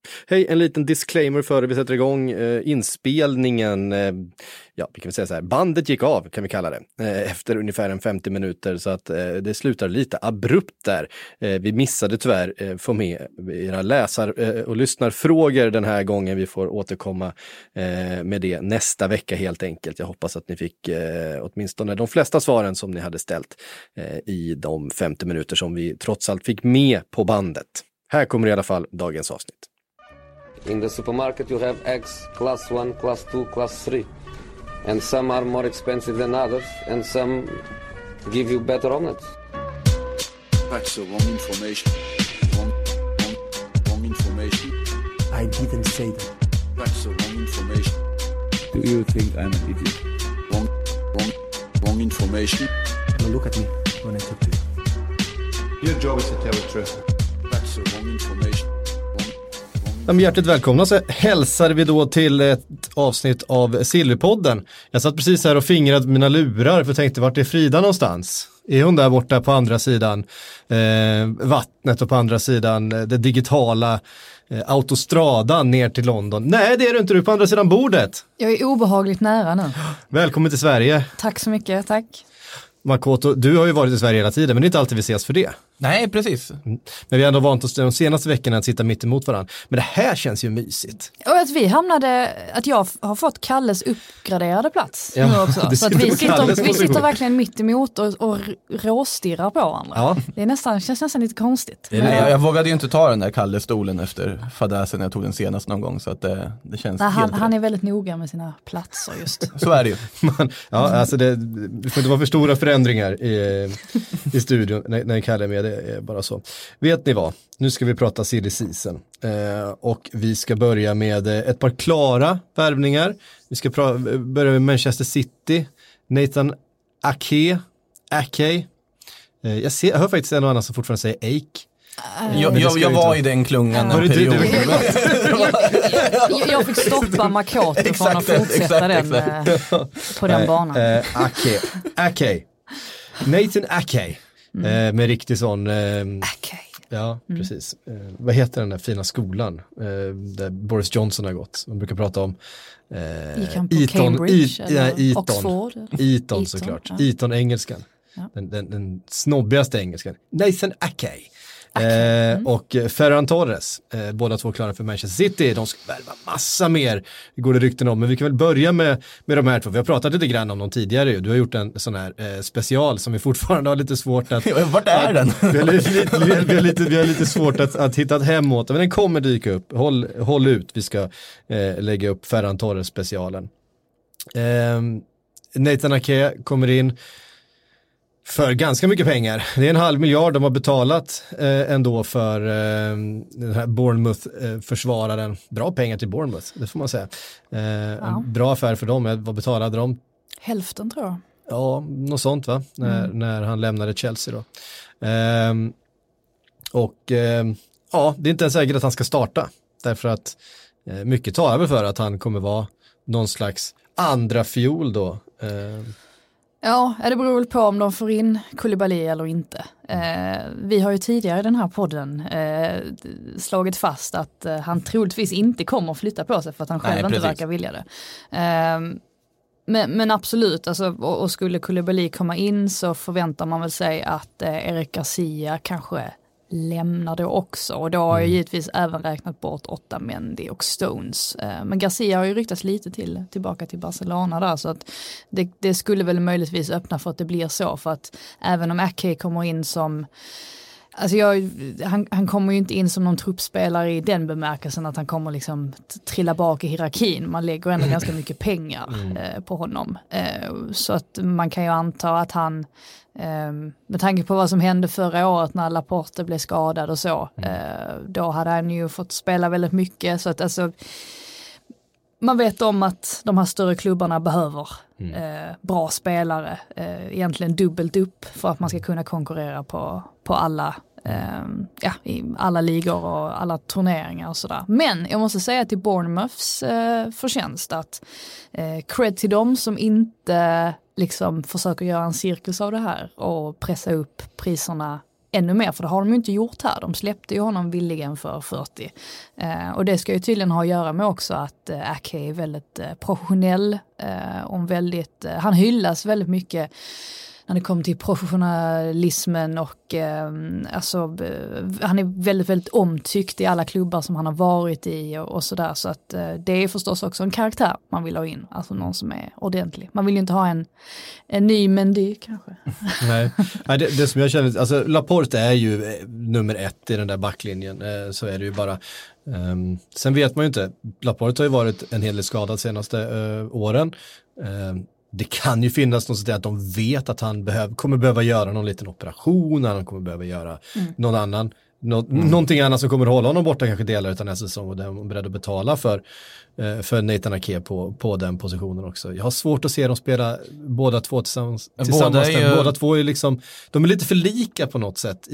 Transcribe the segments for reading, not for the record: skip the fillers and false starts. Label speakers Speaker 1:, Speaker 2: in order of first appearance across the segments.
Speaker 1: Hej, en liten disclaimer före vi sätter igång inspelningen. Vi kan säga så här, bandet gick av kan vi kalla det, efter ungefär 50 minuter så att det slutar lite abrupt där. Vi missade tyvärr få med era läsar- och lyssnarfrågor den här gången. Vi får återkomma med det nästa vecka helt enkelt. Jag hoppas att ni fick åtminstone de flesta svaren som ni hade ställt i de 50 minuter som vi trots allt fick med på bandet. Här kommer i alla fall dagens avsnitt.
Speaker 2: In the supermarket you have eggs class 1, class 2, class 3. And some are more expensive than others and some give you better omelets.
Speaker 3: That's the wrong information. Wrong information.
Speaker 4: I didn't say that.
Speaker 3: That's the wrong information.
Speaker 5: Do you think I'm an idiot?
Speaker 3: Wrong information.
Speaker 4: Now look at me when I talk to you.
Speaker 6: Your job is to tell the truth.
Speaker 3: That's the wrong information.
Speaker 1: Hjärtligt välkomna så hälsar vi då till ett avsnitt av Silverpodden. Jag satt precis här och fingrade på mina lurar för jag tänkte vart är Frida någonstans? Är hon där borta på andra sidan vattnet och på andra sidan det digitala autostradan ner till London? Nej, det är du inte, du på andra sidan bordet.
Speaker 7: Jag är obehagligt nära nu.
Speaker 1: Välkommen till Sverige.
Speaker 7: Tack så mycket, tack.
Speaker 1: Makoto, du har ju varit i Sverige hela tiden men det är inte alltid vi ses för det.
Speaker 8: Nej, precis.
Speaker 1: Men vi har ändå vant oss de senaste veckorna att sitta mitt emot varandra. Men det här känns ju mysigt.
Speaker 7: Och att jag har fått Kalles uppgraderade plats nu också. Så att vi sitter verkligen mitt emot och råstirrar på varandra.
Speaker 1: Ja.
Speaker 7: Det känns nästan lite konstigt.
Speaker 8: Jag vågade ju inte ta den där Kalle-stolen efter fadäsen när jag tog den senast någon gång. Så att det känns
Speaker 7: han är väldigt noga med sina platser just.
Speaker 8: Så är det ju.
Speaker 1: Alltså det får inte vara för stora förändringar i studion när Kalle är med. Det är bara så. Vet ni vad? Nu ska vi prata silly season. Och vi ska börja med ett par klara värvningar. Vi ska börja med Manchester City. Nathan Ake. Jag hör faktiskt en och annan som fortfarande säger Ake.
Speaker 8: Jag var i den klungan en period.
Speaker 7: Jag fick stoppa Makoto från att fortsätta den på den banan.
Speaker 1: Ake. Nathan Ake. Med riktig sån... Ja, precis. Vad heter den där fina skolan där Boris Johnson har gått? Man brukar prata om
Speaker 7: gick han på Cambridge eller Oxford?
Speaker 1: Eton såklart. Ja. Eton engelskan. Ja. Den snobbigaste engelskan. Nathan Ake. Och Ferran Torres, båda två klara för Manchester City. De ska värva massa mer, det går det rykten om. Men vi kan väl börja med de här två. Vi har pratat lite grann om dem tidigare. Du har gjort en sån här special som vi fortfarande har lite svårt att...
Speaker 8: Vart är den?
Speaker 1: Vi har lite svårt att hitta ett hem åt. Men den kommer dyka upp. Håll ut, vi ska lägga upp Ferran Torres specialen. Nathan Ake kommer in för ganska mycket pengar. Det är 500 miljoner de har betalat ändå för den här Bournemouth-försvararen. Bra pengar till Bournemouth, det får man säga. En bra affär för dem. Vad betalade de?
Speaker 7: Hälften tror jag.
Speaker 1: Ja, något sånt va? När han lämnade Chelsea då. Det är inte ens säkert att han ska starta. Därför att mycket talar väl för att han kommer vara någon slags andra fiol då.
Speaker 7: Ja, det beror väl på om de får in Koulibaly eller inte. Vi har ju tidigare i den här podden slagit fast att han troligtvis inte kommer att flytta på sig för att han själv inte verkar vilja det. Men absolut, alltså, och skulle Koulibaly komma in så förväntar man väl sig att Eric Garcia kanske lämnar det också. Och då har jag givetvis även räknat bort Otamendi och Stones. Men Garcia har ju ryktats lite tillbaka till Barcelona där, så att det skulle väl möjligtvis öppna för att det blir så. För att även om Ake kommer in som... Alltså han kommer ju inte in som någon truppspelare i den bemärkelsen att han kommer liksom trilla bak i hierarkin. Man lägger ändå ganska mycket pengar på honom. Så att man kan ju anta att han, med tanke på vad som hände förra året när Laporte blev skadad och så, då hade han ju fått spela väldigt mycket. Så att alltså, man vet om att de här större klubbarna behöver bra spelare, egentligen dubbelt upp för att man ska kunna konkurrera på alla i alla ligor och alla turneringar och sådär. Men jag måste säga till Bournemouths förtjänst att cred till dem som inte liksom försöker göra en cirkus av det här och pressa upp priserna ännu mer, för det har de ju inte gjort här. De släppte ju honom villigen för 40. Och det ska ju tydligen ha att göra med också att Ake är väldigt professionell. Han hyllas väldigt mycket när det kommer till professionalismen och han är väldigt, väldigt omtyckt i alla klubbar som han har varit i och sådär. Så att det är förstås också en karaktär man vill ha in, alltså någon som är ordentlig. Man vill ju inte ha en ny Mendy kanske.
Speaker 1: Nej, det som jag känner, alltså Laporte är ju nummer 1 i den där backlinjen, så är det ju bara. Sen vet man ju inte, Laporte har ju varit en hel del skadad senaste åren. Det kan ju finnas något sådär att de vet att han kommer behöva göra någon liten operation, han kommer behöva göra någonting annat som kommer hålla honom borta kanske delar utan nästa säsong, och de är beredda att betala för Nathan Ake på den positionen också. Jag har svårt att se dem spela båda två tillsammans. Båda två är liksom, de är lite för lika på något sätt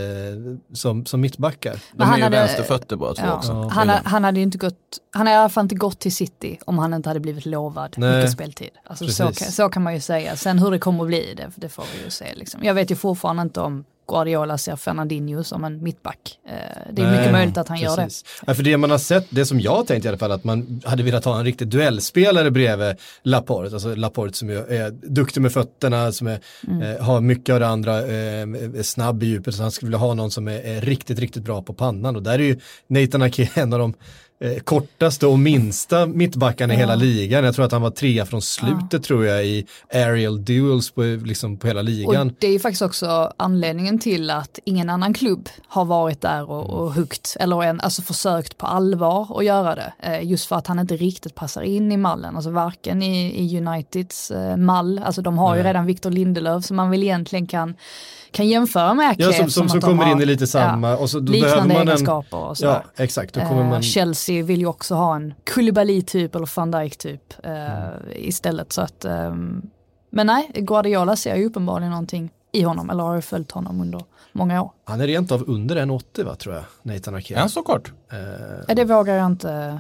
Speaker 1: som mittbackar.
Speaker 8: De är ju vänsterfötter båda två också.
Speaker 7: Han hade ju inte gått, han har i alla fall inte gått till City om han inte hade blivit lovad mycket speltid. Alltså så kan man ju säga. Sen hur det kommer att bli, det får vi ju se liksom. Jag vet ju fortfarande inte om Guardiola ser Fernandinho som en mittback. Det är mycket möjligt att han gör det.
Speaker 1: Ja, för det man har sett, det som jag tänkt i alla fall, att man hade velat ha en riktig duellspelare bredvid Laporte. Alltså Laporte som är duktig med fötterna, som har mycket av det andra, är snabb i djupet, så han skulle vilja ha någon som är riktigt, riktigt bra på pannan. Och där är ju Nathan Ake en av de kortaste och minsta mittbackarna i hela ligan. Jag tror att han var 3 från slutet tror jag i aerial duels på hela ligan.
Speaker 7: Och det är ju faktiskt också anledningen till att ingen annan klubb har varit där och huggt eller försökt på allvar att göra det. Just för att han inte riktigt passar in i mallen. Alltså varken i Uniteds mall. Alltså de har ju redan Victor Lindelöf som man väl egentligen kan jämföra med Ake.
Speaker 1: Som kommer in i lite samma. Och så då
Speaker 7: liknande egenskaper och så.
Speaker 1: Ja, exakt. Då kommer man...
Speaker 7: Chelsea vill ju också ha en Koulibaly-typ eller Van Dijk-typ istället. Så att, men nej, Guardiola ser ju uppenbarligen någonting i honom, eller har ju följt honom under många år.
Speaker 1: Han är rent av under 1,80 va, tror jag, Nathan Ake.
Speaker 8: Är han så kort?
Speaker 7: Det vågar jag inte...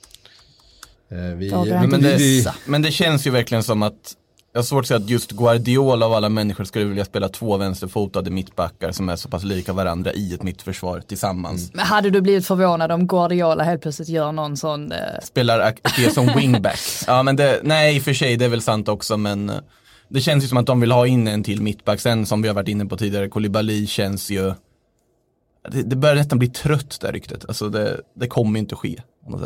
Speaker 8: Men det känns ju verkligen som att jag har svårt att säga att just Guardiola av alla människor skulle vilja spela 2 vänsterfotade mittbackar som är så pass lika varandra i ett mittförsvar tillsammans.
Speaker 7: Men hade du blivit förvånad om Guardiola helt plötsligt gör någon sån...
Speaker 8: Spelar Ake som wingback? Ja, men nej, i och för sig, det är väl sant också, men det känns ju som att de vill ha in en till mittback. Sen som vi har varit inne på tidigare, Koulibaly känns ju... Det börjar nästan bli trött där ryktet. Alltså det kommer inte ske.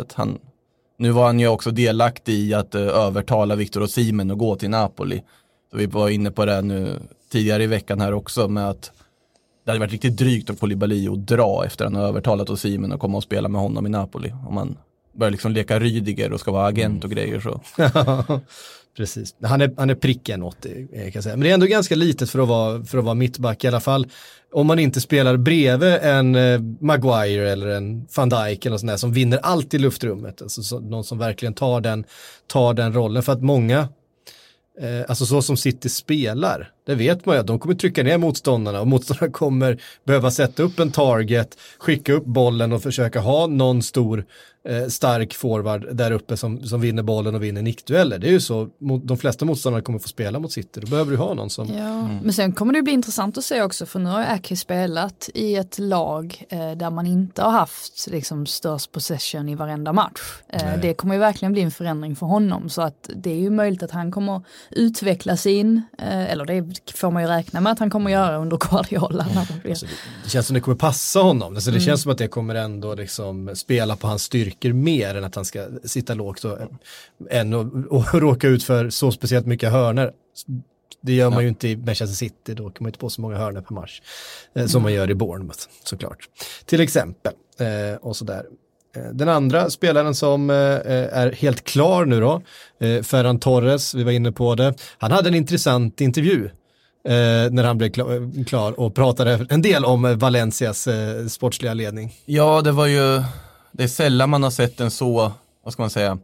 Speaker 8: Nu var han ju också delaktig i att övertala Victor Osimhen att gå till Napoli. Så vi var inne på det nu tidigare i veckan här också, med att det hade varit riktigt drygt av Koulibaly att dra efter att han har övertalat Osimhen och komma och spela med honom i Napoli. Om man börjar liksom leka Rydiger och ska vara agent och grejer så.
Speaker 1: Precis. Han är pricken 80 kan jag säga. Men det är ändå ganska litet för att vara mittback i alla fall. Om man inte spelar bredvid en Maguire eller en Van Dijk eller sån där som vinner allt i luftrummet. Alltså någon som verkligen tar den rollen. För att många, alltså så som City spelar, det vet man ju att de kommer trycka ner motståndarna och motståndarna kommer behöva sätta upp en target, skicka upp bollen och försöka ha någon stor stark forward där uppe som vinner bollen och vinner nickdueller. Det är ju så, de flesta motståndare kommer få spela mot City. Då behöver du ha någon som...
Speaker 7: Ja, men sen kommer det bli intressant att se också, för nu har Ake spelat i ett lag där man inte har haft liksom störst possession i varenda match. Det kommer ju verkligen bli en förändring för honom, så att det är ju möjligt att han kommer utvecklas in, eller det får man ju räkna med att han kommer göra under Guardiola.
Speaker 1: Alltså, det känns som det kommer passa honom. Alltså, det känns som att det kommer ändå liksom spela på hans styrkor mer än att han ska sitta lågt än och råka ut för så speciellt mycket hörnor. Det gör man ju inte i Manchester City, då kan man inte på så många hörnor per match som man gör i Bournemouth, såklart. Till exempel. Och sådär. Den andra spelaren som är helt klar nu då, Ferran Torres, vi var inne på det. Han hade en intressant intervju när han blev klar och pratade en del om Valencias sportsliga ledning.
Speaker 8: Ja, det är sällan man har sett en så, vad ska man säga,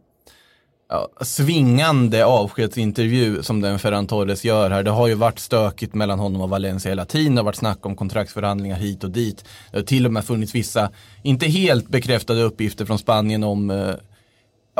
Speaker 8: svingande avskedsintervju som den Ferran Torres gör här. Det har ju varit stökigt mellan honom och Valencia hela tiden. Det har varit snack om kontraktsförhandlingar hit och dit. Det har till och med funnits vissa, inte helt bekräftade uppgifter från Spanien om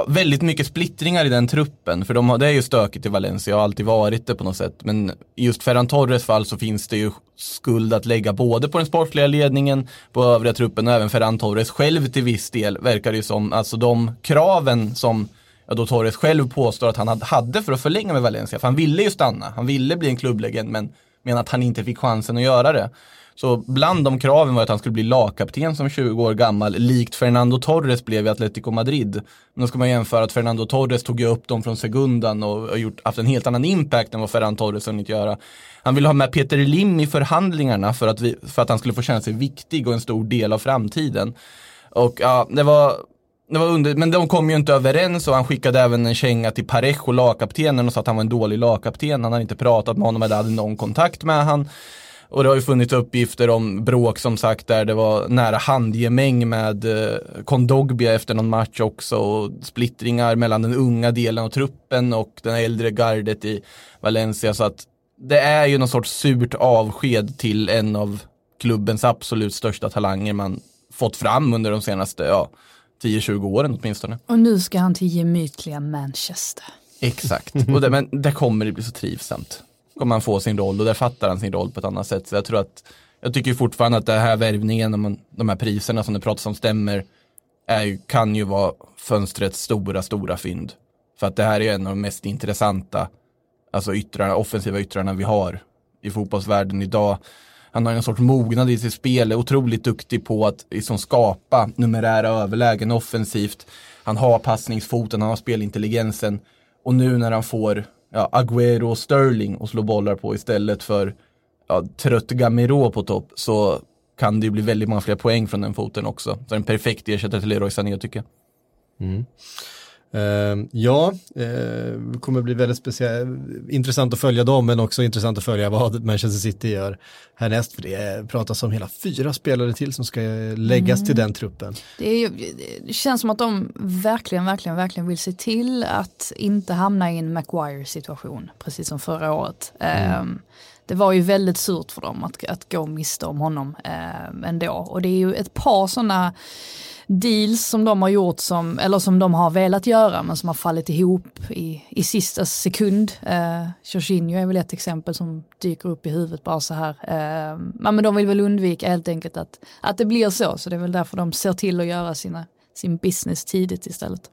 Speaker 8: väldigt mycket splittringar i den truppen, för det är ju stökigt i Valencia och har alltid varit det på något sätt, men just Ferran Torres fall så finns det ju skuld att lägga både på den sportliga ledningen, på övriga truppen och även Ferran Torres själv till viss del, verkar det ju som. Alltså de kraven som då Torres själv påstår att han hade för att förlänga med Valencia, för han ville ju stanna, han ville bli en klubblegend, men att han inte fick chansen att göra det. Så bland de kraven var att han skulle bli lagkapten som 20 år gammal, likt Fernando Torres blev i Atletico Madrid. Men då ska man jämföra att Fernando Torres tog ju upp dem från segundan och har haft en helt annan impact än vad Ferran Torres hunnit göra. Han ville ha med Peter Lim i förhandlingarna för att han skulle få känna sig viktig och en stor del av framtiden. Och ja, det var men de kom ju inte överens, och han skickade även en känga till Parejo, lagkaptenen, och sa att han var en dålig lagkapten. Han hade inte pratat med honom eller hade någon kontakt med han. Och det har ju funnits uppgifter om bråk, som sagt, där det var nära handgemäng med Kondogbia efter någon match också, och splittringar mellan den unga delen av truppen och den äldre gardet i Valencia. Så att det är ju någon sorts surt avsked till en av klubbens absolut största talanger man fått fram under de senaste 10-20 åren åtminstone.
Speaker 7: Och nu ska han till gemytliga Manchester.
Speaker 8: Exakt, men där kommer det bli så trivsamt. Kommer han få sin roll, och där fattar han sin roll på ett annat sätt. Så jag tycker fortfarande att det här värvningen, de här priserna som det pratas om stämmer, kan ju vara fönstrets stora fynd. För att det här är en av de mest intressanta, alltså offensiva yttrarna vi har i fotbollsvärlden idag. Han har en sorts mognad i sitt spel, är otroligt duktig på att liksom skapa numerära överlägen offensivt. Han har passningsfoten, han har spelintelligensen, och nu när han får Agüero och Sterling och slå bollar på istället för trött Gamero på topp, så kan det ju bli väldigt många fler poäng från den foten också. Så en perfekt ersättare till Leroy Sané, tycker jag.
Speaker 1: Kommer bli väldigt intressant att följa dem, men också intressant att följa vad Manchester City gör härnäst, för det pratas om hela 4 spelare till som ska läggas till den truppen.
Speaker 7: Det känns som att de verkligen vill se till att inte hamna i en Maguire-situation, precis som förra året. Det var ju väldigt surt för dem att gå miste om honom ändå, och det är ju ett par sådana deals som de har gjort som de har velat göra, men som har fallit ihop i sista sekund. Jorginho är väl ett exempel som dyker upp i huvudet bara så här. Men de vill väl undvika helt enkelt att det blir så det är väl därför de ser till att göra sin business tidigt istället.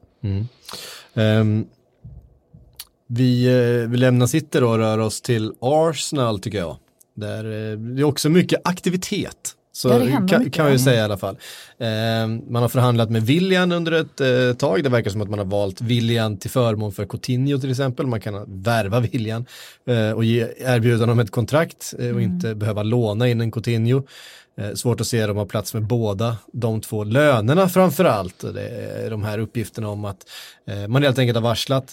Speaker 1: Vi lämnar City och rör oss till Arsenal, tycker jag. Där det är också mycket aktivitet. Så kan man ju säga i alla fall. Man har förhandlat med Willian under ett tag. Det verkar som att man har valt Willian till förmån för Coutinho till exempel. Man kan värva Willian och erbjuda honom ett kontrakt och inte behöva låna in en Coutinho. Svårt att se dem ha plats med båda de två lönerna framförallt. Det är de här uppgifterna om att man helt enkelt har varslat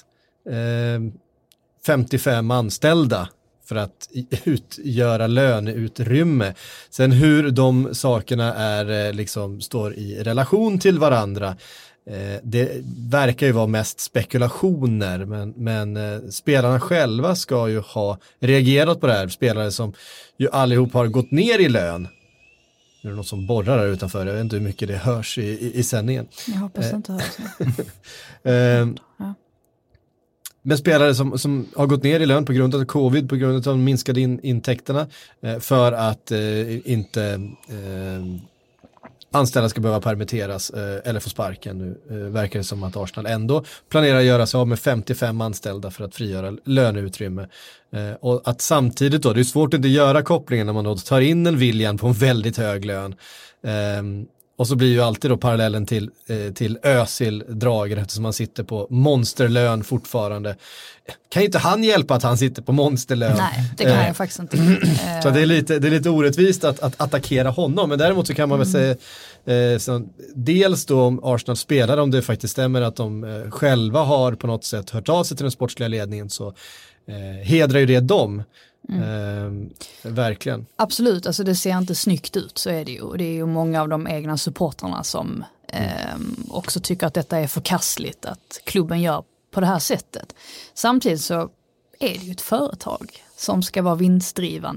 Speaker 1: 55 anställda för att utgöra löneutrymme. Sen hur de sakerna står i relation till varandra, det verkar ju vara mest spekulationer, men spelarna själva ska ju ha reagerat på det här. Spelare som ju allihop har gått ner i lön. Nu är det något som borrar där utanför. Jag vet inte hur mycket det hörs i sändningen.
Speaker 7: Jag hoppas inte hörs.
Speaker 1: Men spelare som har gått ner i lön på grund av covid, på grund av de minskade intäkterna, för att inte anställda ska behöva permitteras eller få sparken. Nu verkar det som att Arsenal ändå planerar att göra sig av med 55 anställda för att frigöra löneutrymme. Och att samtidigt då, det är svårt att inte göra kopplingen när man då tar in en Willian på en väldigt hög lön. Och så blir ju alltid då parallellen till Özil dragen, eftersom man sitter på monsterlön fortfarande. Kan inte han hjälpa att han sitter på monsterlön?
Speaker 7: Nej, det kan jag faktiskt inte.
Speaker 1: Så det är lite orättvist att attackera honom, men däremot så kan man väl säga dels då om Arsenal spelar, om det faktiskt stämmer att de själva har på något sätt hört av sig till den sportsliga ledningen, så hedrar ju det dem. Verkligen.
Speaker 7: Absolut, alltså det ser inte snyggt ut, så är det ju. Och det är ju många av de egna supporterna som också tycker att detta är förkastligt, att klubben gör på det här sättet. Samtidigt så är det ju ett företag som ska vara vinstdrivande.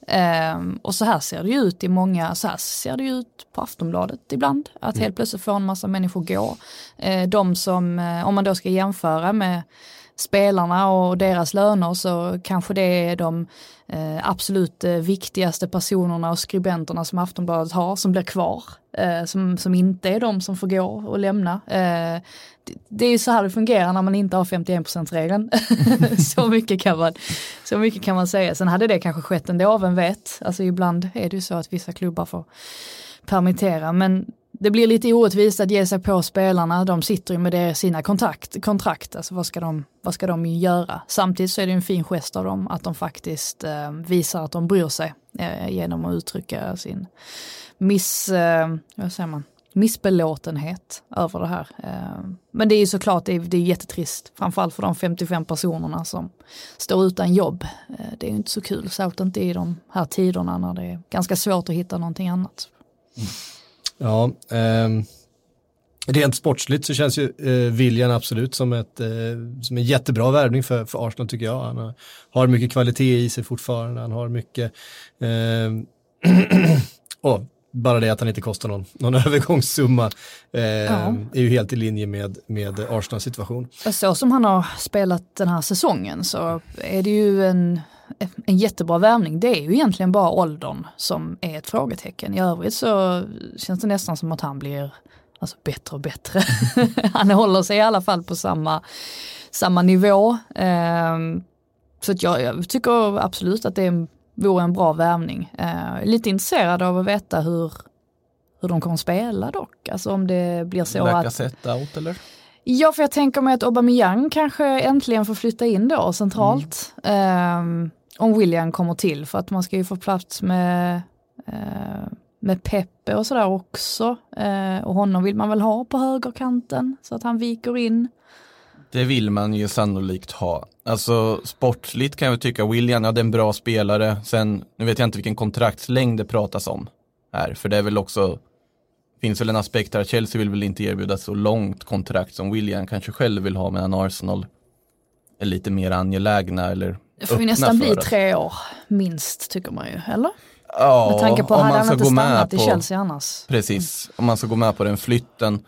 Speaker 7: Och så här ser det ju ut i många, så här ser det ju ut på Aftonbladet ibland, att helt plötsligt får en massa människor gå. De som, om man då ska jämföra med spelarna och deras löner, så kanske det är de absolut viktigaste personerna och skribenterna som Aftonbladet har som blir kvar, som inte är de som får gå och lämna. Det är ju så här det fungerar när man inte har 51%-regeln. så mycket kan man säga. Sen hade det kanske skett ändå, vem vet. Alltså ibland är det ju så att vissa klubbar får permittera, men det blir lite orättvist att ge sig på spelarna. De sitter ju med sina kontrakt. Alltså vad ska de göra? Samtidigt så är det en fin gest av dem att de faktiskt visar att de bryr sig genom att uttrycka sin missbelåtenhet över det här. Men det är ju såklart, det är jättetrist. Framförallt för de 55 personerna som står utan jobb. Det är ju inte så kul, särskilt inte i de här tiderna när det är ganska svårt att hitta någonting annat.
Speaker 1: Ja, rent sportsligt så känns ju Willian absolut som en jättebra värvning för Arsenal, tycker jag. Han har mycket kvalitet i sig fortfarande, han har mycket bara det att han inte kostar någon övergångssumma är ju helt i linje med Arsenals situation.
Speaker 7: Så som han har spelat den här säsongen så är det ju en jättebra värvning. Det är ju egentligen bara åldern som är ett frågetecken. I övrigt så känns det nästan som att han blir bättre och bättre. Han håller sig i alla fall på samma nivå. Så att jag tycker absolut att det vore en bra värvning. Lite intresserad av att veta hur de kommer spela dock. Alltså om det blir så
Speaker 8: Lacazette out eller?
Speaker 7: Ja, för jag tänker mig att Aubameyang kanske äntligen får flytta in då centralt. Om Willian kommer till, för att man ska ju få plats med Pepe och sådär också. Och honom vill man väl ha på högerkanten så att han viker in.
Speaker 8: Det vill man ju sannolikt ha. Alltså sportsligt kan jag tycka Willian är en bra spelare. Sen, nu vet jag inte vilken kontraktslängd det pratas om här. För det är väl också, finns väl en aspekt här, Chelsea vill väl inte erbjuda så långt kontrakt som Willian kanske själv vill ha, medan Arsenal är lite mer angelägna eller
Speaker 7: det får ju nästan bli 3 år minst, tycker man ju, eller?
Speaker 8: Ja,
Speaker 7: med tanke på att han inte stannat i Chelsea annars.
Speaker 8: Precis, om man ska gå med på den flytten.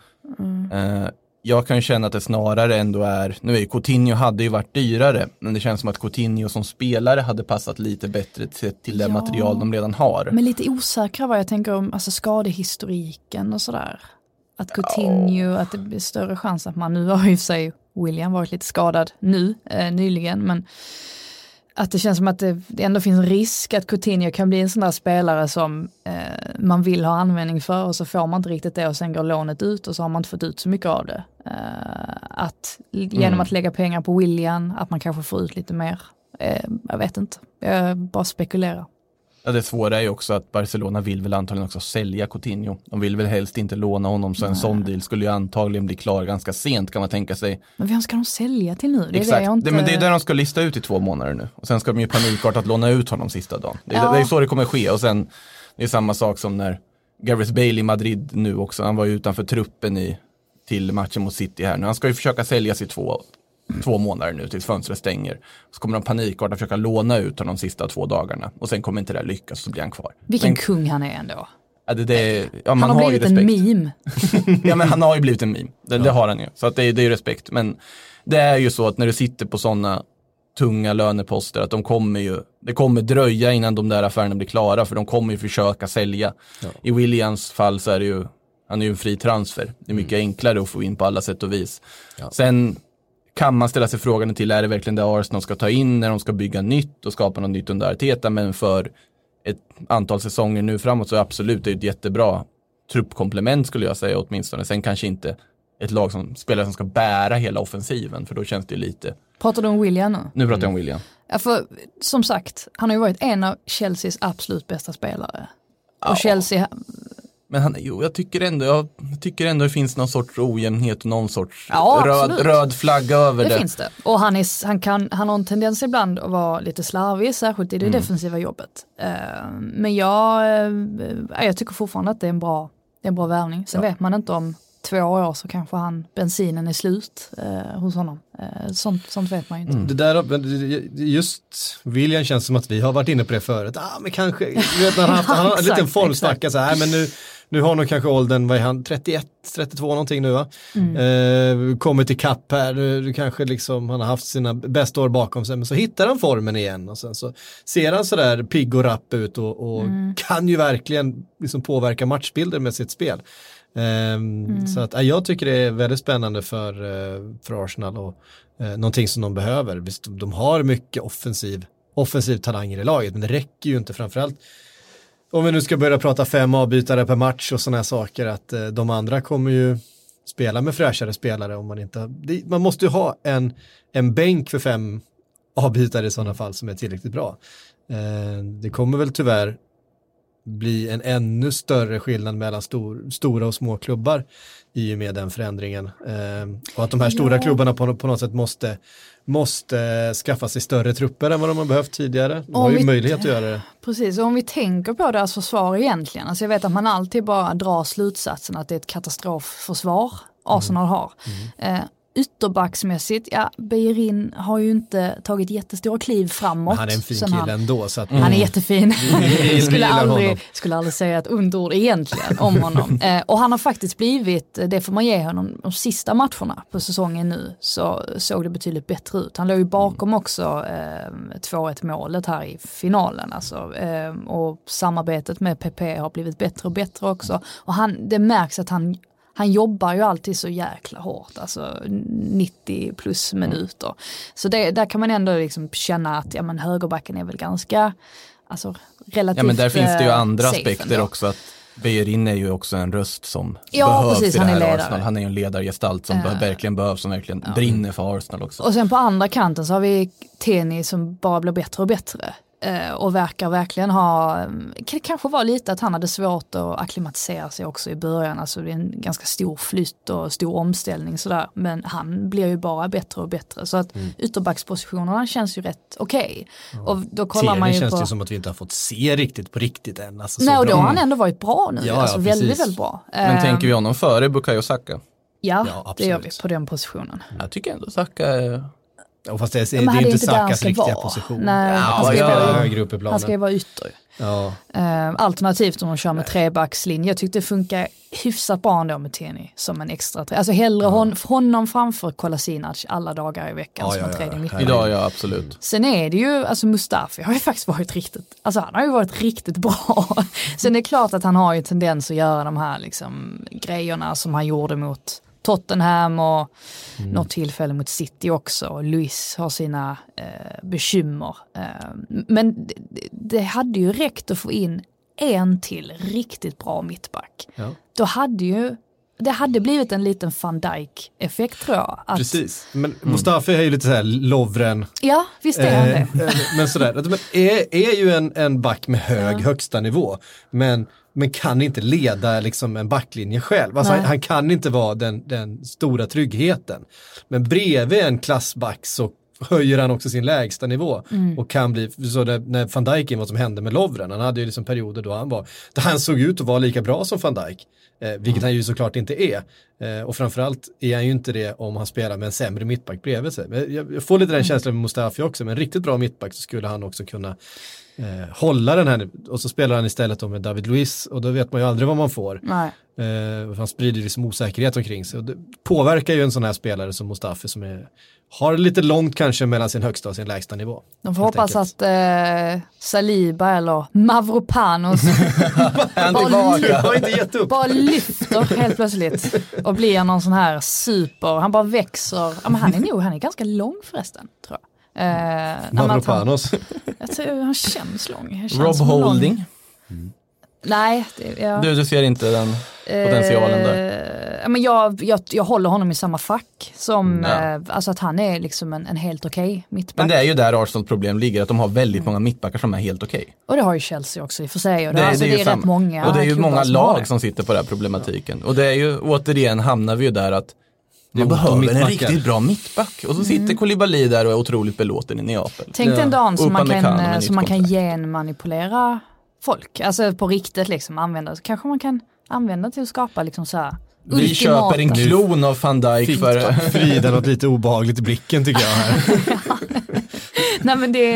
Speaker 8: Jag kan känna att det snarare ändå är, nu är ju Coutinho hade ju varit dyrare, men det känns som att Coutinho som spelare hade passat lite bättre till det material de redan har.
Speaker 7: Men lite osäkra vad jag tänker om skadehistoriken och sådär. Att Coutinho, att det blir större chans att man, nu har ju sig William varit lite skadad nyligen, men att det känns som att det ändå finns risk att Coutinho kan bli en sån där spelare som man vill ha användning för, och så får man inte riktigt det och sen går lånet ut och så har man inte fått ut så mycket av det. Att genom att lägga pengar på William, att man kanske får ut lite mer. Jag vet inte, jag bara spekulerar.
Speaker 8: Ja, det svåra är ju också att Barcelona vill väl antagligen också sälja Coutinho. De vill väl helst inte låna honom, så en sån deal skulle ju antagligen bli klar ganska sent, kan man tänka sig.
Speaker 7: Men vem ska de sälja till nu?
Speaker 8: Exakt, men det är där de ska lista ut i 2 månader nu. Och sen ska de ju panikartat låna ut honom sista dagen. Det är så det kommer ske. Och sen, det är samma sak som när Gareth Bale i Madrid nu också. Han var ju utanför truppen till matchen mot City här nu. Han ska ju försöka sälja sig 2 månader nu tills fönstret stänger. Så kommer de panikartat försöka låna ut honom de sista 2 dagarna. Och sen kommer inte det lyckas, så blir han kvar.
Speaker 7: Vilken kung han är ändå.
Speaker 8: Ja, man
Speaker 7: han har blivit en meme.
Speaker 8: Ja, men han har ju blivit en meme. Det har han ju. Så att det är ju respekt. Men det är ju så att när du sitter på sådana tunga löneposter, att det kommer dröja innan de där affärerna blir klara, för de kommer ju försöka sälja. Ja. I Williams fall så är det ju, han är ju en fri transfer. Det är mycket enklare att få in på alla sätt och vis. Ja. Sen kan man ställa sig frågan till, är det verkligen det Arsenal ska ta in när de ska bygga nytt och skapa något nytt under Arteta, men för ett antal säsonger nu framåt så absolut, det är ett jättebra truppkomplement skulle jag säga åtminstone. Sen kanske inte ett lag som spelar som ska bära hela offensiven, för då känns det lite... Pratar
Speaker 7: du om William nu?
Speaker 8: Nu pratar jag om William.
Speaker 7: Ja, för som sagt, han har ju varit en av Chelseas absolut bästa spelare. Och Chelsea...
Speaker 8: Men jag tycker ändå det finns någon sorts ojämnhet och någon sorts röd flagga över det.
Speaker 7: Det finns det. Och han har en tendens ibland att vara lite slarvig, särskilt i det defensiva jobbet. Men jag tycker fortfarande att det är en bra värvning. Sen vet man inte 2 år så kanske bensinen är slut hos honom. Sånt vet man ju inte.
Speaker 1: Det där, just William känns som att vi har varit inne på det förut. Men kanske, han har en liten formsvacka så här, men nu har nog kanske åldern, vad är han, 31, 32 någonting nu va? Kommit i kapp här, nu kanske liksom han har haft sina bästa år bakom sig, men så hittar han formen igen och sen så ser han sådär pigg och rapp ut och kan ju verkligen liksom påverka matchbilder med sitt spel. Så att jag tycker det är väldigt spännande för Arsenal och någonting som de behöver. Visst, de har mycket offensiv talanger i laget, men det räcker ju inte, framförallt om vi nu ska börja prata 5 avbytare per match och sådana här saker, att de andra kommer ju spela med fräschare spelare om man inte... Man måste ju ha en bänk för 5 avbytare i sådana fall som är tillräckligt bra. Det kommer väl tyvärr bli en ännu större skillnad mellan stora och små klubbar i och med den förändringen. Och att de här stora klubbarna på något sätt måste skaffa sig större trupper än vad de har behövt tidigare. De har ju möjlighet att göra det.
Speaker 7: Precis, och om vi tänker på deras försvar egentligen, alltså jag vet att man alltid bara drar slutsatsen att det är ett katastrofförsvar Arsenal har. Ytterbacksmässigt, Beirin har ju inte tagit jättestora kliv framåt.
Speaker 1: Men han är en fin kille ändå. Så att
Speaker 7: han är jättefin. skulle aldrig säga ett underord egentligen om honom. Och han har faktiskt blivit, det får man ge honom, de sista matcherna på säsongen nu så såg det betydligt bättre ut. Han låg ju bakom också 2-1 målet här i finalen. Alltså, och samarbetet med PP har blivit bättre och bättre också. Och det märks att han jobbar ju alltid så jäkla hårt, alltså 90 plus minuter. Så där kan man ändå liksom känna att högerbacken är väl ganska, alltså relativt. Ja,
Speaker 8: men där finns det ju andra
Speaker 7: safe
Speaker 8: aspekter
Speaker 7: ändå.
Speaker 8: också, att Beirin är ju också en röst som
Speaker 7: behövs
Speaker 8: precis,
Speaker 7: i det här
Speaker 8: Arsenal. Han är ju en ledargestalt som verkligen behövs, som verkligen brinner för Arsenal också.
Speaker 7: Och sen på andra kanten så har vi Tierney som bara blir bättre och bättre. Och verkar verkligen det kanske var lite att han hade svårt att akklimatisera sig också i början, alltså det är en ganska stor flytt och stor omställning sådär, men han blir ju bara bättre och bättre, så att ytterbackspositionerna känns ju rätt okej. Och då kollar man ju
Speaker 1: känns
Speaker 7: på...
Speaker 1: det som att vi inte har fått se riktigt på riktigt än. Alltså,
Speaker 7: nej, och då har han ändå varit bra nu, väldigt, väldigt bra.
Speaker 8: Men tänker vi honom före Bukayo Saka?
Speaker 7: Ja, det gör vi på den positionen.
Speaker 8: Jag tycker ändå Saka är...
Speaker 1: Ja, fast det är inte Sakas riktiga position.
Speaker 7: Nej, han ska ju vara ytter.
Speaker 1: Ja.
Speaker 7: Alternativt om de kör med trebackslinje. Jag tyckte det funkar hyfsat bra ändå med Tierney som en extra alltså hellre honom framför Kolasinac alla dagar i veckan som en tredje mittback.
Speaker 8: Idag, absolut.
Speaker 7: Sen är det ju, alltså Mustafi har ju faktiskt varit han har ju varit riktigt bra. Sen är det klart att han har ju tendens att göra de här liksom grejerna som han gjorde mot Tottenham och något tillfälle mot City också. Luis har sina bekymmer. Men det hade ju räckt att få in en till riktigt bra mittback. Ja. Då hade det hade blivit en liten Van Dijk-effekt, tror jag.
Speaker 1: Precis, men Mustafi är ju lite så här Lovren.
Speaker 7: Ja, visst är han det.
Speaker 1: Men sådär, är ju en back med högsta nivå. Men kan inte leda liksom en backlinje själv. Alltså han kan inte vara den stora tryggheten. Men bredvid en klassback så höjer han också sin lägsta nivå och kan bli, så när Van Dijk, vad som hände med Lovren, han hade ju liksom perioder då han såg ut att vara lika bra som Van Dijk, vilket han ju såklart inte är, och framförallt är han ju inte det om han spelar med en sämre mittback bredvid sig. Men jag får lite den känslan med Mustafi också, men en riktigt bra mittback så skulle han också kunna hålla den här, och så spelar han istället då med David Luiz, och då vet man ju aldrig vad man får. Nej. Han sprider liksom osäkerhet omkring sig, och det påverkar ju en sån här spelare som Mustafi som har lite långt kanske mellan sin högsta och sin lägsta nivå.
Speaker 7: De får hoppas att Saliba eller Mavropanos bara lyfter helt plötsligt och blir någon sån här han bara växer. Ja, men han är ganska lång förresten, tror jag.
Speaker 1: Mavropanos.
Speaker 7: Jag tror han känns lång.
Speaker 8: Rob Holding.
Speaker 7: Nej.
Speaker 8: Du ser inte den potentialen där?
Speaker 7: Men jag håller honom i samma fack som, alltså att han är liksom en helt okej mittback.
Speaker 8: Men det är ju där Arsenal problem ligger, att de har väldigt många mittbackar som är helt okej.
Speaker 7: Och det har ju Chelsea också i och för sig. Och det är rätt många.
Speaker 8: Och det är ju många lag som sitter på den här problematiken. Och det är ju, återigen hamnar vi ju där att man behöver en riktigt bra mittback. Och så sitter Koulibaly där och är otroligt belåten i Neapel.
Speaker 7: Tänk en dag som man kan genmanipulera folk. Alltså på riktigt liksom använda. Så kanske man kan använda till att skapa liksom så här
Speaker 8: Vi köper en klon av Van Dijk för...
Speaker 1: Frida något lite obehagligt i blicken tycker jag här.
Speaker 7: Nej men det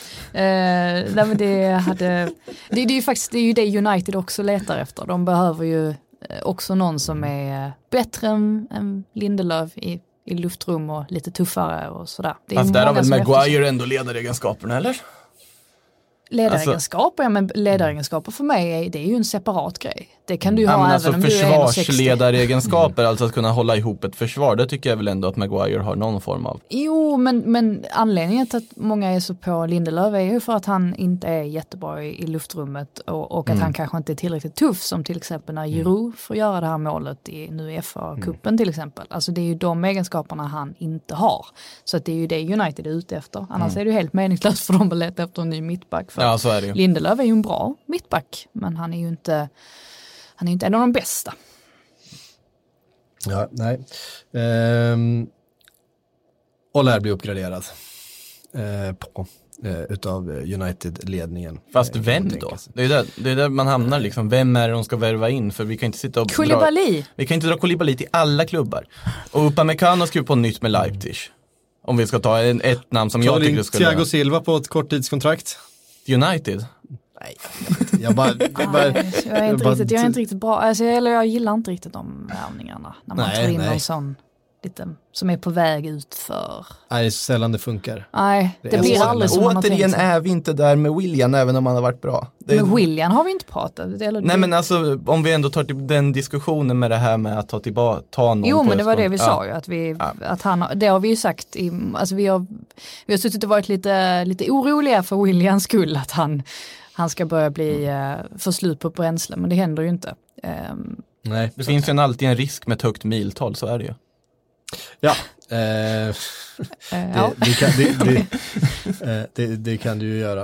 Speaker 7: är ju faktiskt det är ju det United också letar efter. De behöver ju också någon som är bättre än Lindelöf i luftrum och lite tuffare och sådär.
Speaker 8: Fast där har väl Maguire ändå ledaregenskaperna, eller?
Speaker 7: Ledaregenskaper, ja, men ledaregenskaper för mig det är ju en separat grej. Det kan du ju ha
Speaker 8: alltså
Speaker 7: även om du är 1,60.
Speaker 8: Försvarsledaregenskaper, alltså att kunna hålla ihop ett försvar, det tycker jag väl ändå att Maguire har någon form av.
Speaker 7: Jo, men anledningen till att många är så på Lindelöf är ju för att han inte är jättebra i luftrummet och att han kanske inte är tillräckligt tuff som till exempel när Giroud får göra det här målet nu i FA-cupen till exempel. Alltså det är ju de egenskaperna han inte har. Så att det är ju det United är ute efter. Annars är det ju helt meningslöst för dem att leta efter en ny mittback.
Speaker 8: Ja, så är det ju.
Speaker 7: Lindelöf är ju en bra mittback, men han är ju inte en av de bästa.
Speaker 1: Ja, nej. Oller blir uppgraderad utav United-ledningen.
Speaker 8: Fast vem då? Det är där man hamnar liksom. Vem är det de ska värva in? För vi kan inte sitta och vi kan inte dra Koulibaly till alla klubbar. Och Upamecano skriver på nytt med Leipzig. Om vi ska ta ett namn som jag tycker skulle...
Speaker 1: Thiago Silva på ett korttidskontrakt.
Speaker 8: United?
Speaker 1: Nej, jag
Speaker 7: är inte riktigt bra. Alltså, jag gillar inte riktigt de värvningarna. När man tar in någon sån lite, som är på väg ut för...
Speaker 1: Nej, det är så sällan det funkar.
Speaker 7: Nej, det blir aldrig som man har tänkt sig.
Speaker 8: Återigen är vi inte där med William, även om han har varit bra.
Speaker 7: Med William har vi inte pratat.
Speaker 8: Nej, men alltså om vi ändå tar den diskussionen med det här med att ta någon.
Speaker 7: Jo, men det var det vi sa ju. Att han, det har vi ju sagt. Alltså vi har suttit och varit lite oroliga för Williams skull. Att han ska börja bli för slut på bränsle. Men det händer ju inte.
Speaker 8: Nej, det finns ju alltid en risk med ett högt miltal, så är det ju.
Speaker 1: Ja, det kan du ju göra.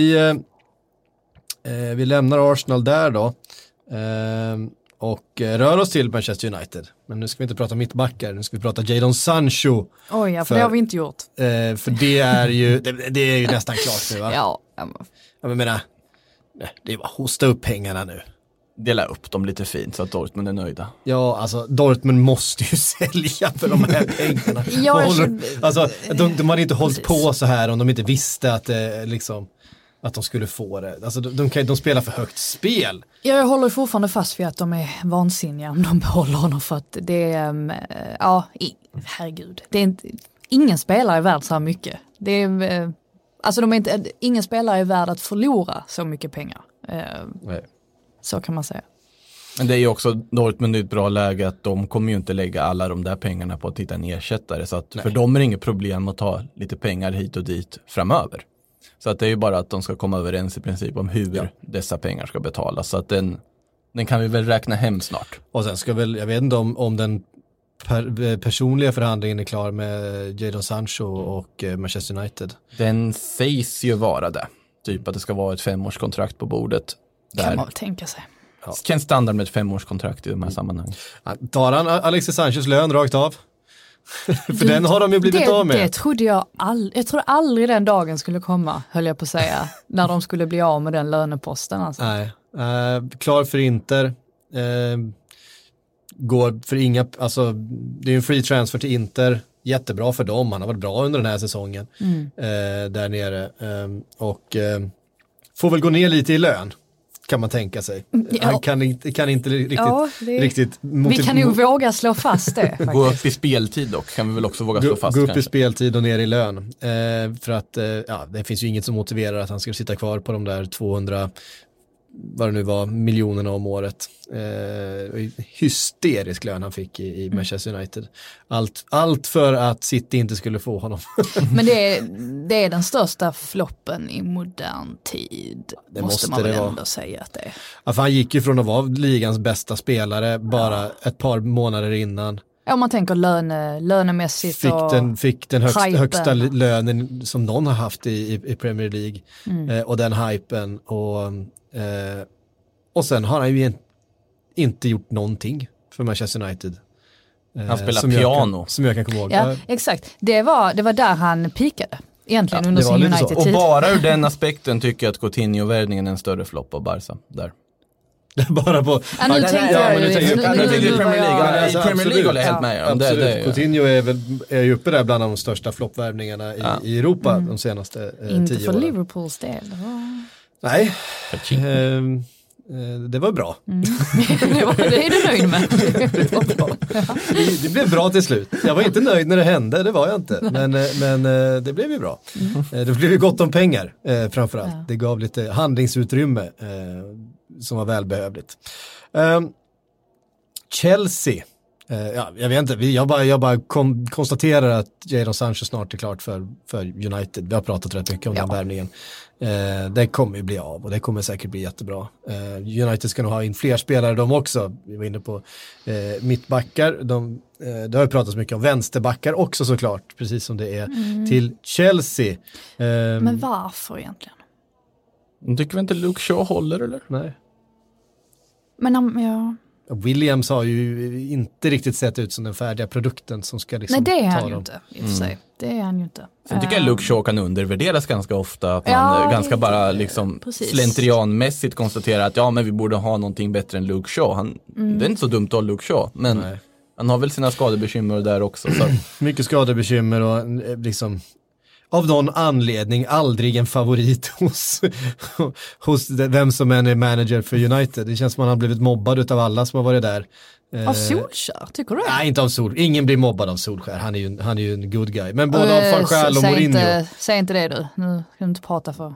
Speaker 1: Vi lämnar Arsenal där då och rör oss till Manchester United. Men nu ska vi inte prata mittbackar, nu ska vi prata Jadon Sancho.
Speaker 7: Oj, ja, för det har vi inte gjort.
Speaker 1: För det är ju nästan klart nu, va?
Speaker 7: Ja.
Speaker 1: Jag menar, det är bara hosta upp pengarna nu.
Speaker 8: Dela upp dem lite fint så att Dortmund är nöjda.
Speaker 1: Ja, alltså Dortmund måste ju sälja för de här pengarna. De hade inte hållit på så här om de inte visste att att de skulle få det. Alltså de spelar för högt spel.
Speaker 7: Jag håller fortfarande fast vid att de är vansinniga om de behåller honom, för att det är, herregud. Det är inte, ingen spelare är värd så här mycket. Det är, alltså ingen spelare är värd att förlora så mycket pengar.
Speaker 1: Nej.
Speaker 7: Så kan man säga.
Speaker 8: Men det är ju också Dortmund i ett bra läge att de kommer ju inte lägga alla de där pengarna på att hitta en ersättare. Så att för dem är det inget problem att ta lite pengar hit och dit framöver. Så att det är ju bara att de ska komma överens i princip om hur dessa pengar ska betalas. Så att den kan vi väl räkna hem snart.
Speaker 1: Och sen ska jag vet inte om den personliga förhandlingen är klar med Jadon Sancho och Manchester United.
Speaker 8: Den sägs ju vara det. Typ att det ska vara ett 5-årskontrakt på bordet.
Speaker 7: Kan man väl tänka sig.
Speaker 8: Ja. Känns standard med ett 5-årskontrakt i de här sammanhangen.
Speaker 1: Tar han Alexis Sanchez lön rakt av? För den har de ju blivit av med.
Speaker 7: Det trodde jag aldrig den dagen skulle komma, höll jag på att säga. När de skulle bli av med den löneposten. Alltså.
Speaker 1: Nej, klar för Inter. Går för inga, alltså det är en free transfer till Inter. Jättebra för dem, han har varit bra under den här säsongen. Där nere. Och får väl gå ner lite i lön. Kan man tänka sig. Han kan inte riktigt
Speaker 7: vi kan nog våga slå fast det.
Speaker 8: Gå upp i speltid dock, kan vi väl också våga slå fast.
Speaker 1: Gå upp i speltid och ner i lön. För att det finns ju inget som motiverar att han ska sitta kvar på de där 200 vad det nu var, miljonerna om året. Hysterisk lön han fick i Manchester United. Allt för att City inte skulle få honom.
Speaker 7: Men det är den största floppen i modern tid. Det måste man väl ändå säga att det är. Ja,
Speaker 1: för han gick ju från att vara ligans bästa spelare bara ett par månader innan.
Speaker 7: Ja, om man tänker lönemässigt
Speaker 1: fick den högsta lönen som någon har haft i Premier League. Och den hypen och sen har han ju inte gjort någonting för Manchester United.
Speaker 8: Han spelar piano.
Speaker 1: Som jag kan komma ihåg.
Speaker 7: Ja, exakt. Det var där han pikade. Egentligen under sin United-tid.
Speaker 8: Och bara ur den aspekten tycker jag att Coutinho-värvningen är en större flopp av Barca där.
Speaker 1: Bara på...
Speaker 7: Ja, nu tänkte jag ju...
Speaker 8: I Premier League.
Speaker 1: Alltså,
Speaker 8: I Premier League håller jag helt med om.
Speaker 1: Absolut. Coutinho är ju uppe där bland de största floppvärvningarna i Europa de senaste 10 åren.
Speaker 7: Inte för Liverpools del.
Speaker 1: Nej, det var bra.
Speaker 7: Det är du nöjd med.
Speaker 1: Det var bra. Det blev bra till slut. Jag var inte nöjd när det hände, det var jag inte. Men det blev ju bra. Det blev ju gott om pengar framförallt. Det gav lite handlingsutrymme som var välbehövligt. Chelsea. Jag vet inte, jag bara konstaterar att Jadon Sancho snart är klart för United. Vi har pratat rätt mycket om den värvningen. Det kommer ju bli av och det kommer säkert bli jättebra. United ska nog ha in fler spelare de också. Vi var inne på mittbackar. Det har ju pratats mycket om vänsterbackar också såklart, precis som det är till Chelsea.
Speaker 7: Men varför egentligen?
Speaker 8: Tycker vi inte Luke Shaw håller eller?
Speaker 1: Nej.
Speaker 7: Men
Speaker 1: Williams har ju inte riktigt sett ut som den färdiga produkten som ska liksom
Speaker 7: nej, det är han
Speaker 1: ta
Speaker 7: ju
Speaker 1: dem.
Speaker 7: inte i och för sig. Det är han ju inte.
Speaker 8: Jag tycker att Luke Shaw kan undervärderas ganska ofta. Att man ganska bara liksom slentrianmässigt konstaterar att men vi borde ha någonting bättre än Luke Shaw. Det är inte så dumt att ha Luke Shaw, men han har väl sina skadebekymmer där också. Så.
Speaker 1: Mycket skadebekymmer och liksom av någon anledning aldrig en favorit hos vem som än är manager för United. Det känns som att han har blivit mobbad av alla som har varit där.
Speaker 7: Av Solskär, tycker du?
Speaker 1: Nej, inte av Solskär. Ingen blir mobbad av Solskär. Han är ju en good guy. Men både av Van Gaal och Mourinho.
Speaker 7: Säg inte det du. Nu kan du inte prata för.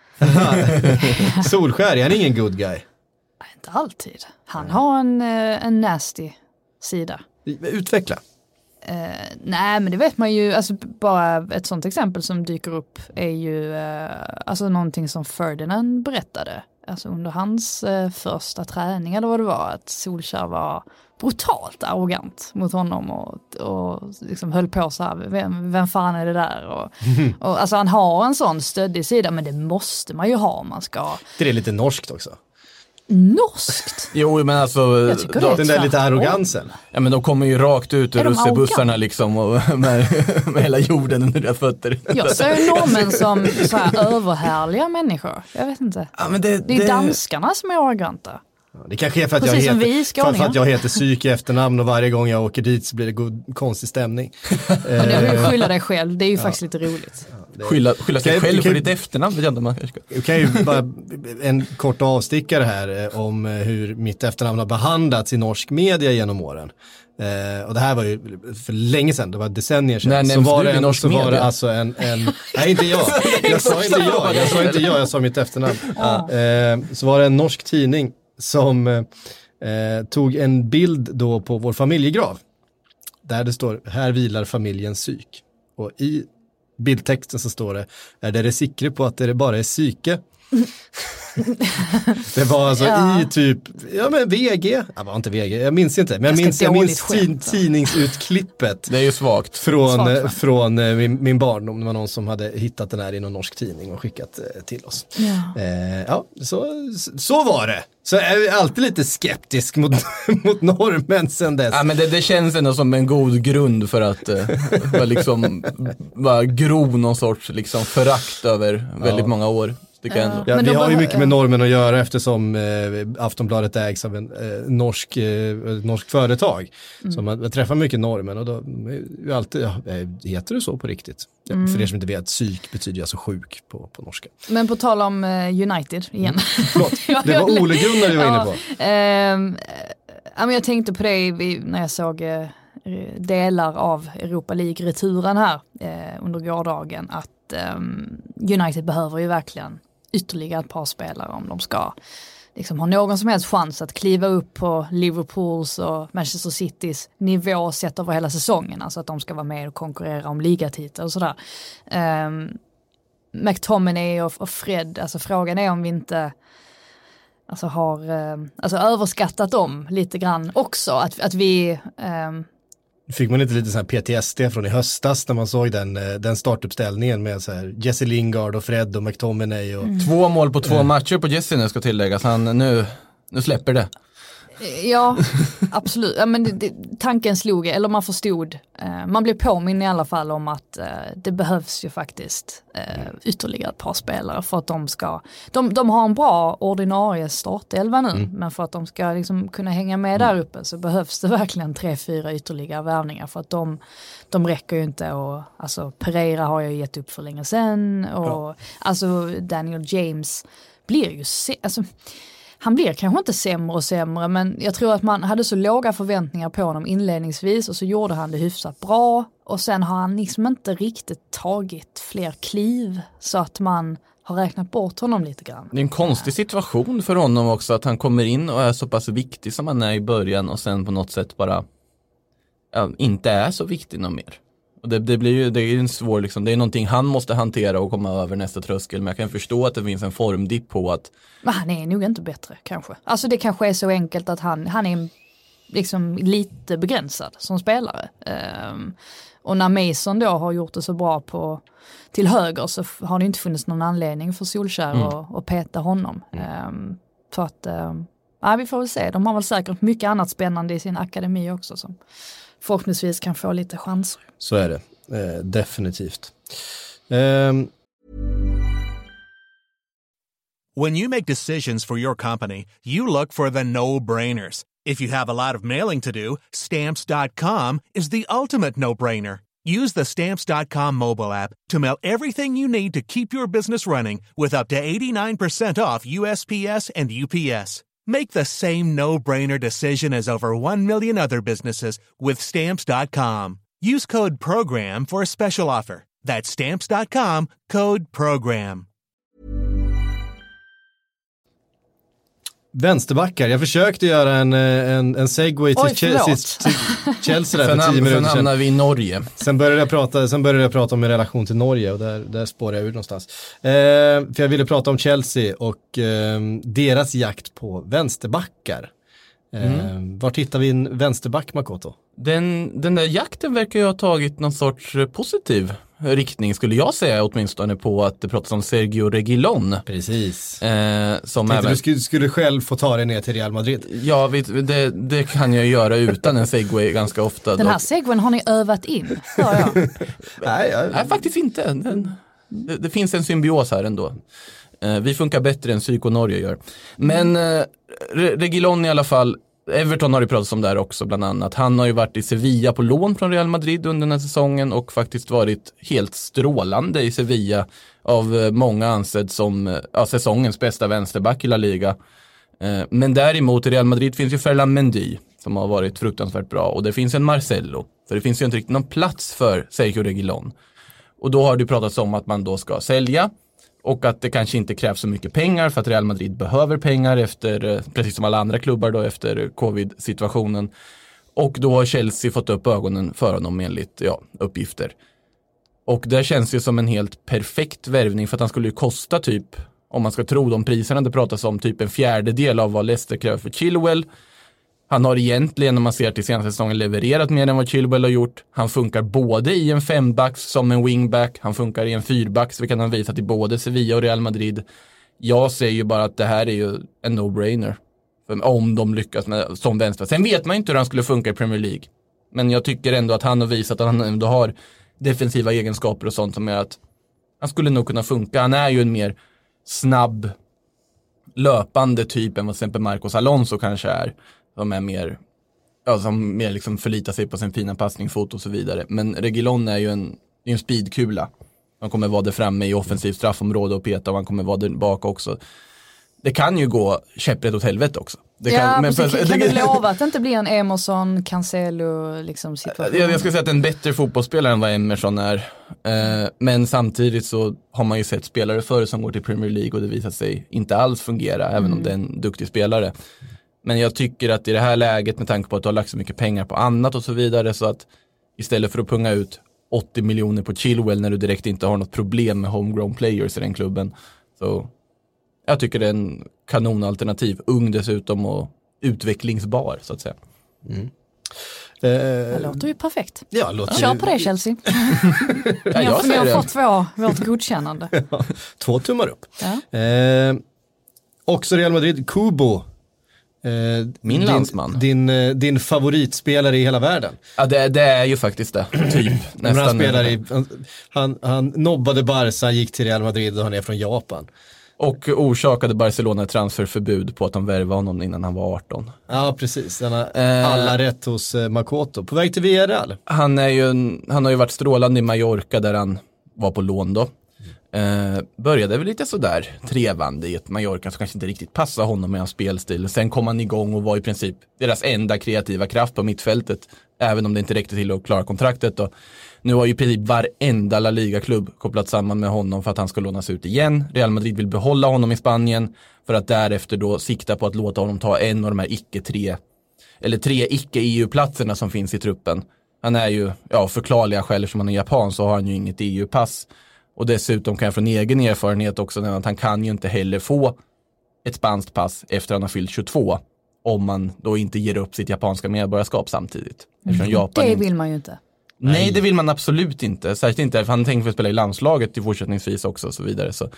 Speaker 1: Solskär, är han ingen good guy?
Speaker 7: Nej, inte alltid. Han har en nasty sida.
Speaker 1: Utveckla.
Speaker 7: Nej, men det vet man ju, alltså bara ett sånt exempel som dyker upp är ju alltså någonting som Ferdinand berättade, alltså under hans första träning eller vad det var, att Solskär var brutalt arrogant mot honom och liksom höll på så här, vem fan är det där och alltså han har en sån stöddig sida, men det måste man ju ha om man ska.
Speaker 1: Det är lite norskt också.
Speaker 7: Norskt?
Speaker 8: Jo, men alltså
Speaker 1: den där lite arrogansen.
Speaker 8: Ja, men de kommer ju rakt ut ur russebussarna liksom och med hela jorden under deras fötter.
Speaker 7: Jag ser normen som så här överhärliga människor. Jag vet inte.
Speaker 8: Ja, men
Speaker 7: det är danskarna som är arroganta.
Speaker 1: Det kanske är för att jag heter Psyk i efternamn och varje gång jag åker dit så blir det konstig stämning.
Speaker 7: Men jag vill skylla dig själv, det är ju faktiskt lite roligt.
Speaker 8: Skylla sig själv för ditt efternamn.
Speaker 1: Jag kan ju bara en kort avstickare här om hur mitt efternamn har behandlats i norsk media genom åren. Och det här var ju för länge sedan, det var decennier sedan.
Speaker 8: Så var det
Speaker 1: alltså en nej, inte jag. Jag sa mitt efternamn. Så var det en norsk tidning som tog en bild då på vår familjegrav där det står, här vilar familjens psyk, och i bildtexten så står det, är det sikre på att det bara är psyke? Det var alltså i typ VG, det var inte VG, jag minns inte, men jag minns tidningsutklippet.
Speaker 8: Det är ju svagt.
Speaker 1: Från min barndom. Det var någon som hade hittat den här i någon norsk tidning och skickat till oss. Så var det. Så är jag alltid lite skeptisk mot normen sen dess.
Speaker 8: Ja, men det känns ändå som en god grund för att bara gro någon sorts liksom förakt över väldigt många år.
Speaker 1: Vi har ju mycket med normen att göra eftersom Aftonbladet ägs av en norsk företag. Så man träffar mycket normen och då är alltid, heter det så på riktigt? För er som inte vet, psyk betyder alltså sjuk på norska.
Speaker 7: Men på tal om United igen.
Speaker 1: Förlåt, det var Ole Gunnar du var inne på.
Speaker 7: Jag tänkte på det när jag såg delar av Europa League-returen här under gårdagen, att United behöver ju verkligen ytterligare ett par spelare om de ska liksom ha någon som helst chans att kliva upp på Liverpools och Manchester Citys nivå sett över hela säsongen, alltså att de ska vara med och konkurrera om ligatitlar och sådär. McTominay och Fred, alltså frågan är om vi inte har överskattat dem lite grann också, att vi
Speaker 1: fick man inte lite sån här PTSD från i höstas när man såg den startuppställningen med så här Jesse Lingard och Fred och McTominay och
Speaker 8: 2 mål på 2 matcher på Jesse nu ska tilläggas. Han nu släpper det.
Speaker 7: Ja, absolut. Ja, men tanken slog, eller man förstod. Man blev påminn i alla fall om att det behövs ju faktiskt ytterligare ett par spelare för att de ska... De har en bra ordinarie startelva nu, men för att de ska liksom kunna hänga med där uppe så behövs det verkligen 3-4 ytterligare värvningar för att de räcker ju inte. Och, alltså, Pereira har ju gett upp för länge sedan och alltså, Daniel James blir ju... Han blir kanske inte sämre och sämre, men jag tror att man hade så låga förväntningar på honom inledningsvis och så gjorde han det hyfsat bra och sen har han liksom inte riktigt tagit fler kliv så att man har räknat bort honom lite grann. Det
Speaker 8: är en konstig situation för honom också att han kommer in och är så pass viktig som han är i början och sen på något sätt bara inte är så viktig någon mer. Och det är ju en svår liksom, det är någonting han måste hantera och komma över nästa tröskel, men jag kan förstå att det finns en formdipp på att...
Speaker 7: Men han är nog inte bättre kanske. Alltså det kanske är så enkelt att han är liksom lite begränsad som spelare. Och när Mason då har gjort det så bra till höger så har det inte funnits någon anledning för Solskjær att peta honom. Så att vi får väl se. De har väl säkert mycket annat spännande i sin akademi också som förhoppningsvis kan få lite chanser.
Speaker 1: Så är det, definitivt.
Speaker 6: When you make decisions for your company, you look for the no-brainers. If you have a lot of mailing to do, Stamps.com is the ultimate no-brainer. Use the Stamps.com mobile app to mail everything you need to keep your business running with up to 89% off USPS and UPS. Make the same no-brainer decision as over 1 million other businesses with Stamps.com. Use code PROGRAM for a special offer. That's Stamps.com, code PROGRAM.
Speaker 1: Vänsterbackar, jag försökte göra en segway till Chelsea där för 10 minuter
Speaker 8: sedan. Sen hamnar vi i Norge.
Speaker 1: Sen började jag prata om en relation till Norge och där spårar jag ur någonstans. För jag ville prata om Chelsea och deras jakt på vänsterbackar. Var hittar vi en vänsterback, Makoto?
Speaker 8: Den där jakten verkar ju ha tagit någon sorts positiv riktning, skulle jag säga åtminstone, på att det pratas om Sergio Reguilón.
Speaker 1: Precis.
Speaker 8: Som även...
Speaker 1: Du skulle själv få ta dig ner till Real Madrid.
Speaker 8: Ja, det kan jag göra utan en segway ganska ofta.
Speaker 7: Den här segwayn har ni övat in, hör jag.
Speaker 8: Nej, faktiskt inte. Det finns en symbios här ändå. Vi funkar bättre än Psyko Norge gör. Men Reguilón i alla fall, Everton har ju pratat om det här också bland annat. Han har ju varit i Sevilla på lån från Real Madrid under den här säsongen och faktiskt varit helt strålande i Sevilla, av många ansedd som säsongens bästa vänsterback i La Liga. Men däremot i Real Madrid finns ju Ferland Mendy som har varit fruktansvärt bra, och det finns en Marcelo. Så det finns ju inte riktigt någon plats för Sergio Reguilón. Och då har det pratats om att man då ska sälja, och att det kanske inte krävs så mycket pengar för att Real Madrid behöver pengar efter, precis som alla andra klubbar då, efter covid-situationen. Och då har Chelsea fått upp ögonen för honom enligt uppgifter. Och det känns ju som en helt perfekt värvning, för att han skulle ju kosta typ, om man ska tro de priserna det pratas om, typ 1/4 av vad Leicester kräver för Chilwell. Han har egentligen, när man ser till senaste säsongen, levererat mer än vad Chilwell har gjort. Han funkar både i en 5-backs som en wingback. Han funkar i en 4-backs, vilket han visat i både Sevilla och Real Madrid. Jag säger ju bara att det här är ju en no-brainer. Om de lyckas med som vänster. Sen vet man inte hur han skulle funka i Premier League. Men jag tycker ändå att han har visat att han ändå har defensiva egenskaper och sånt som är att han skulle nog kunna funka. Han är ju en mer snabb, löpande typ än vad till exempel Marcos Alonso kanske är. Som är mer, som mer liksom förlitar sig på sin fina passningsfot och så vidare. Men Reguilón är ju en speedkula. Han kommer vara där framme i offensivt straffområde och peta, och han kommer vara där bak också. Det kan ju gå käpprätt åt helvete också.
Speaker 7: Kan du lova att det inte blir en Emerson, Cancelo liksom situation?
Speaker 8: Jag skulle säga att en bättre fotbollsspelare än vad Emerson är. Men samtidigt så har man ju sett spelare förr som går till Premier League och det visar sig inte alls fungera, även om det är en duktig spelare. Men jag tycker att i det här läget, med tanke på att du har lagt så mycket pengar på annat och så vidare, så att istället för att punga ut 80 miljoner på Chilwell när du direkt inte har något problem med homegrown players i den klubben, så jag tycker det är en kanonalternativ. Ung dessutom och utvecklingsbar, så att säga.
Speaker 7: Det låter ju perfekt.
Speaker 1: Kör
Speaker 7: på det, Chelsea.
Speaker 8: Ni
Speaker 7: har fått vårt godkännande.
Speaker 1: 2 tummar upp. Ja. Också Real Madrid, Kubo.
Speaker 8: Min landsman.
Speaker 1: Din favoritspelare i hela världen.
Speaker 8: Ja, det är ju faktiskt det. Typ.
Speaker 1: Nästan. Han nobbade Barca, gick till Real Madrid och han är från Japan.
Speaker 8: Och orsakade Barcelona transferförbud på att de värvade honom innan han var 18.
Speaker 1: Ja, precis. Alla rätt hos Makoto. På väg till Villarreal.
Speaker 8: Han har ju varit strålande i Mallorca där han var på lån då. Började väl lite sådär trevande i ett Mallorca som kanske inte riktigt passade honom med hans spelstil. Sen kom han igång och var i princip deras enda kreativa kraft på mittfältet. Även om det inte räckte till att klara kontraktet då. Nu har ju i princip varenda La Liga-klubb kopplat samman med honom för att han ska lånas ut igen. Real Madrid vill behålla honom i Spanien för att därefter då sikta på att låta honom ta en av de här tre icke-EU-platserna som finns i truppen. Han är ju, förklarliga skäl som han är japan så har han ju inget EU-pass. Och dessutom kan jag från egen erfarenhet också nämna att han kan ju inte heller få ett spanskt pass efter han har fyllt 22 om man då inte ger upp sitt japanska medborgarskap samtidigt.
Speaker 7: Det vill man ju inte.
Speaker 8: Nej, det vill man absolut inte. Särskilt inte, för han tänker för att spela i landslaget i fortsättningsvis också och så vidare. Så.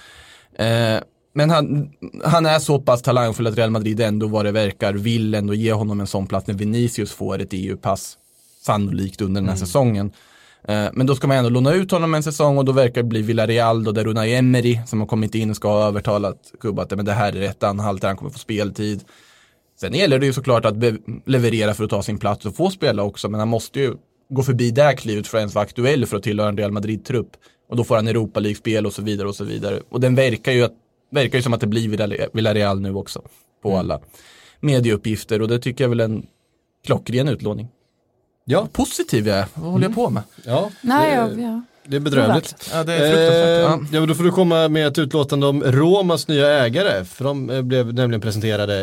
Speaker 8: Men han är så pass talangfull att Real Madrid ändå vad det verkar vill ändå ge honom en sån plats när Vinicius får ett EU-pass sannolikt under den här säsongen. Men då ska man ändå låna ut honom en säsong och då verkar det bli Villarreal då där Unai Emery som har kommit in ska ha övertalat klubben att men det här är rätt anhalt där han kommer få speltid. Sen gäller det ju såklart att leverera för att ta sin plats och få spela också, men han måste ju gå förbi det här klivet för att ens vara aktuell för att tillhöra en Real Madrid-trupp. Och då får han Europa League-spel och så vidare och så vidare. Och den verkar ju som att det blir Villarreal nu också på alla medieuppgifter och det tycker jag väl en klockren utlåning.
Speaker 1: Ja.
Speaker 8: Positiv jag är. Vad håller jag på med?
Speaker 1: Ja. Det är bedrövligt.
Speaker 8: Ja, det är fruktansvärt.
Speaker 1: Ja, men då får du komma med ett utlåtande om Romas nya ägare. För de blev nämligen presenterade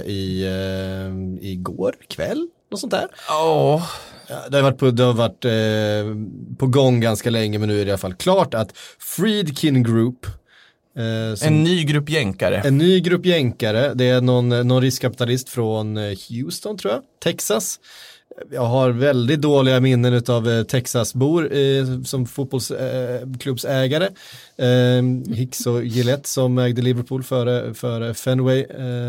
Speaker 1: igår kväll. Något sånt där.
Speaker 8: Ja,
Speaker 1: det har varit på gång ganska länge, men nu är det i alla fall klart att Friedkin Group
Speaker 8: en ny grupp jänkare. Det är någon riskkapitalist från Houston tror jag, Texas. Jag har väldigt dåliga minnen av Texasbor som fotbollsklubbsägare. Hicks och Gillette som ägde Liverpool före Fenway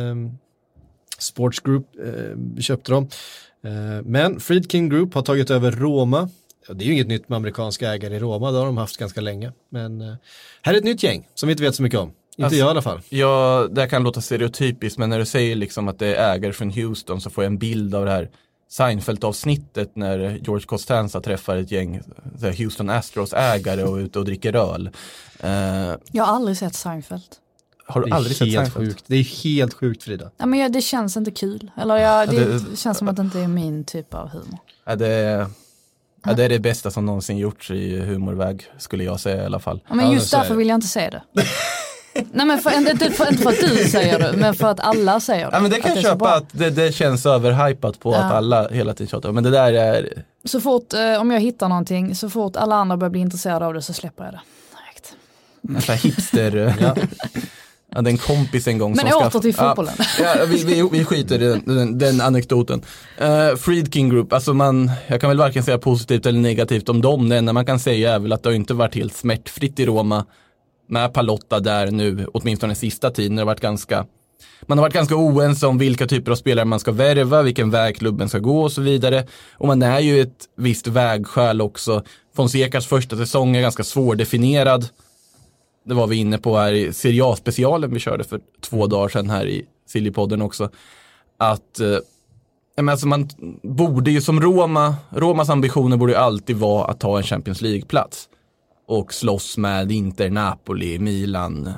Speaker 8: Sports Group köpte dem. Men Friedkin Group har tagit över Roma. Det är ju inget nytt med amerikanska ägare i Roma, det har de haft ganska länge. Men här är ett nytt gäng som vi inte vet så mycket om. Inte jag i alla fall. Ja, det kan låta stereotypiskt, men när du säger liksom att det är ägare från Houston så får jag en bild av det här Seinfeld-avsnittet när George Costanza träffar ett gäng Houston Astros-ägare och är ute och dricker öl.
Speaker 7: Jag har aldrig sett Seinfeld.
Speaker 8: Har du aldrig sett Seinfeld?
Speaker 1: Sjukt. Det är helt sjukt, Frida.
Speaker 7: Ja, men det känns inte kul. Eller det känns som att det inte är min typ av humor.
Speaker 8: Ja, det är det bästa som någonsin gjorts i humorväg, skulle jag säga i alla fall.
Speaker 7: Ja, men just därför vill jag inte se det. Nej, men inte för att du säger det, men för att alla säger det.
Speaker 8: Ja, men det kan jag köpa att det känns överhypat på att alla hela tiden tjatar. Men det där är...
Speaker 7: Så fort, om jag hittar någonting, så fort alla andra börjar bli intresserade av det så släpper jag det. Direkt.
Speaker 8: En sån här hipster... Ja. Ja, den kompis en gång
Speaker 7: men
Speaker 8: som
Speaker 7: åter till fotbollen.
Speaker 8: Vi skiter i den anekdoten. Friedkin Group, alltså jag kan väl varken säga positivt eller negativt om dem. Det enda man kan säga är väl att det har inte varit helt smärtfritt i Roma med Palotta där nu, åtminstone den sista tiden. Man har varit ganska oense om vilka typer av spelare man ska värva, vilken väg klubben ska gå och så vidare. Och man är ju ett visst vägskäl också. Fonsecas första säsong är ganska svårdefinierad. Det var vi inne på här i Serie A-specialen vi körde för 2 dagar sedan här i Sillypodden också. Att alltså man borde ju som Romas ambitioner borde ju alltid vara att ta en Champions League-plats. Och slåss med Inter, Napoli, Milan,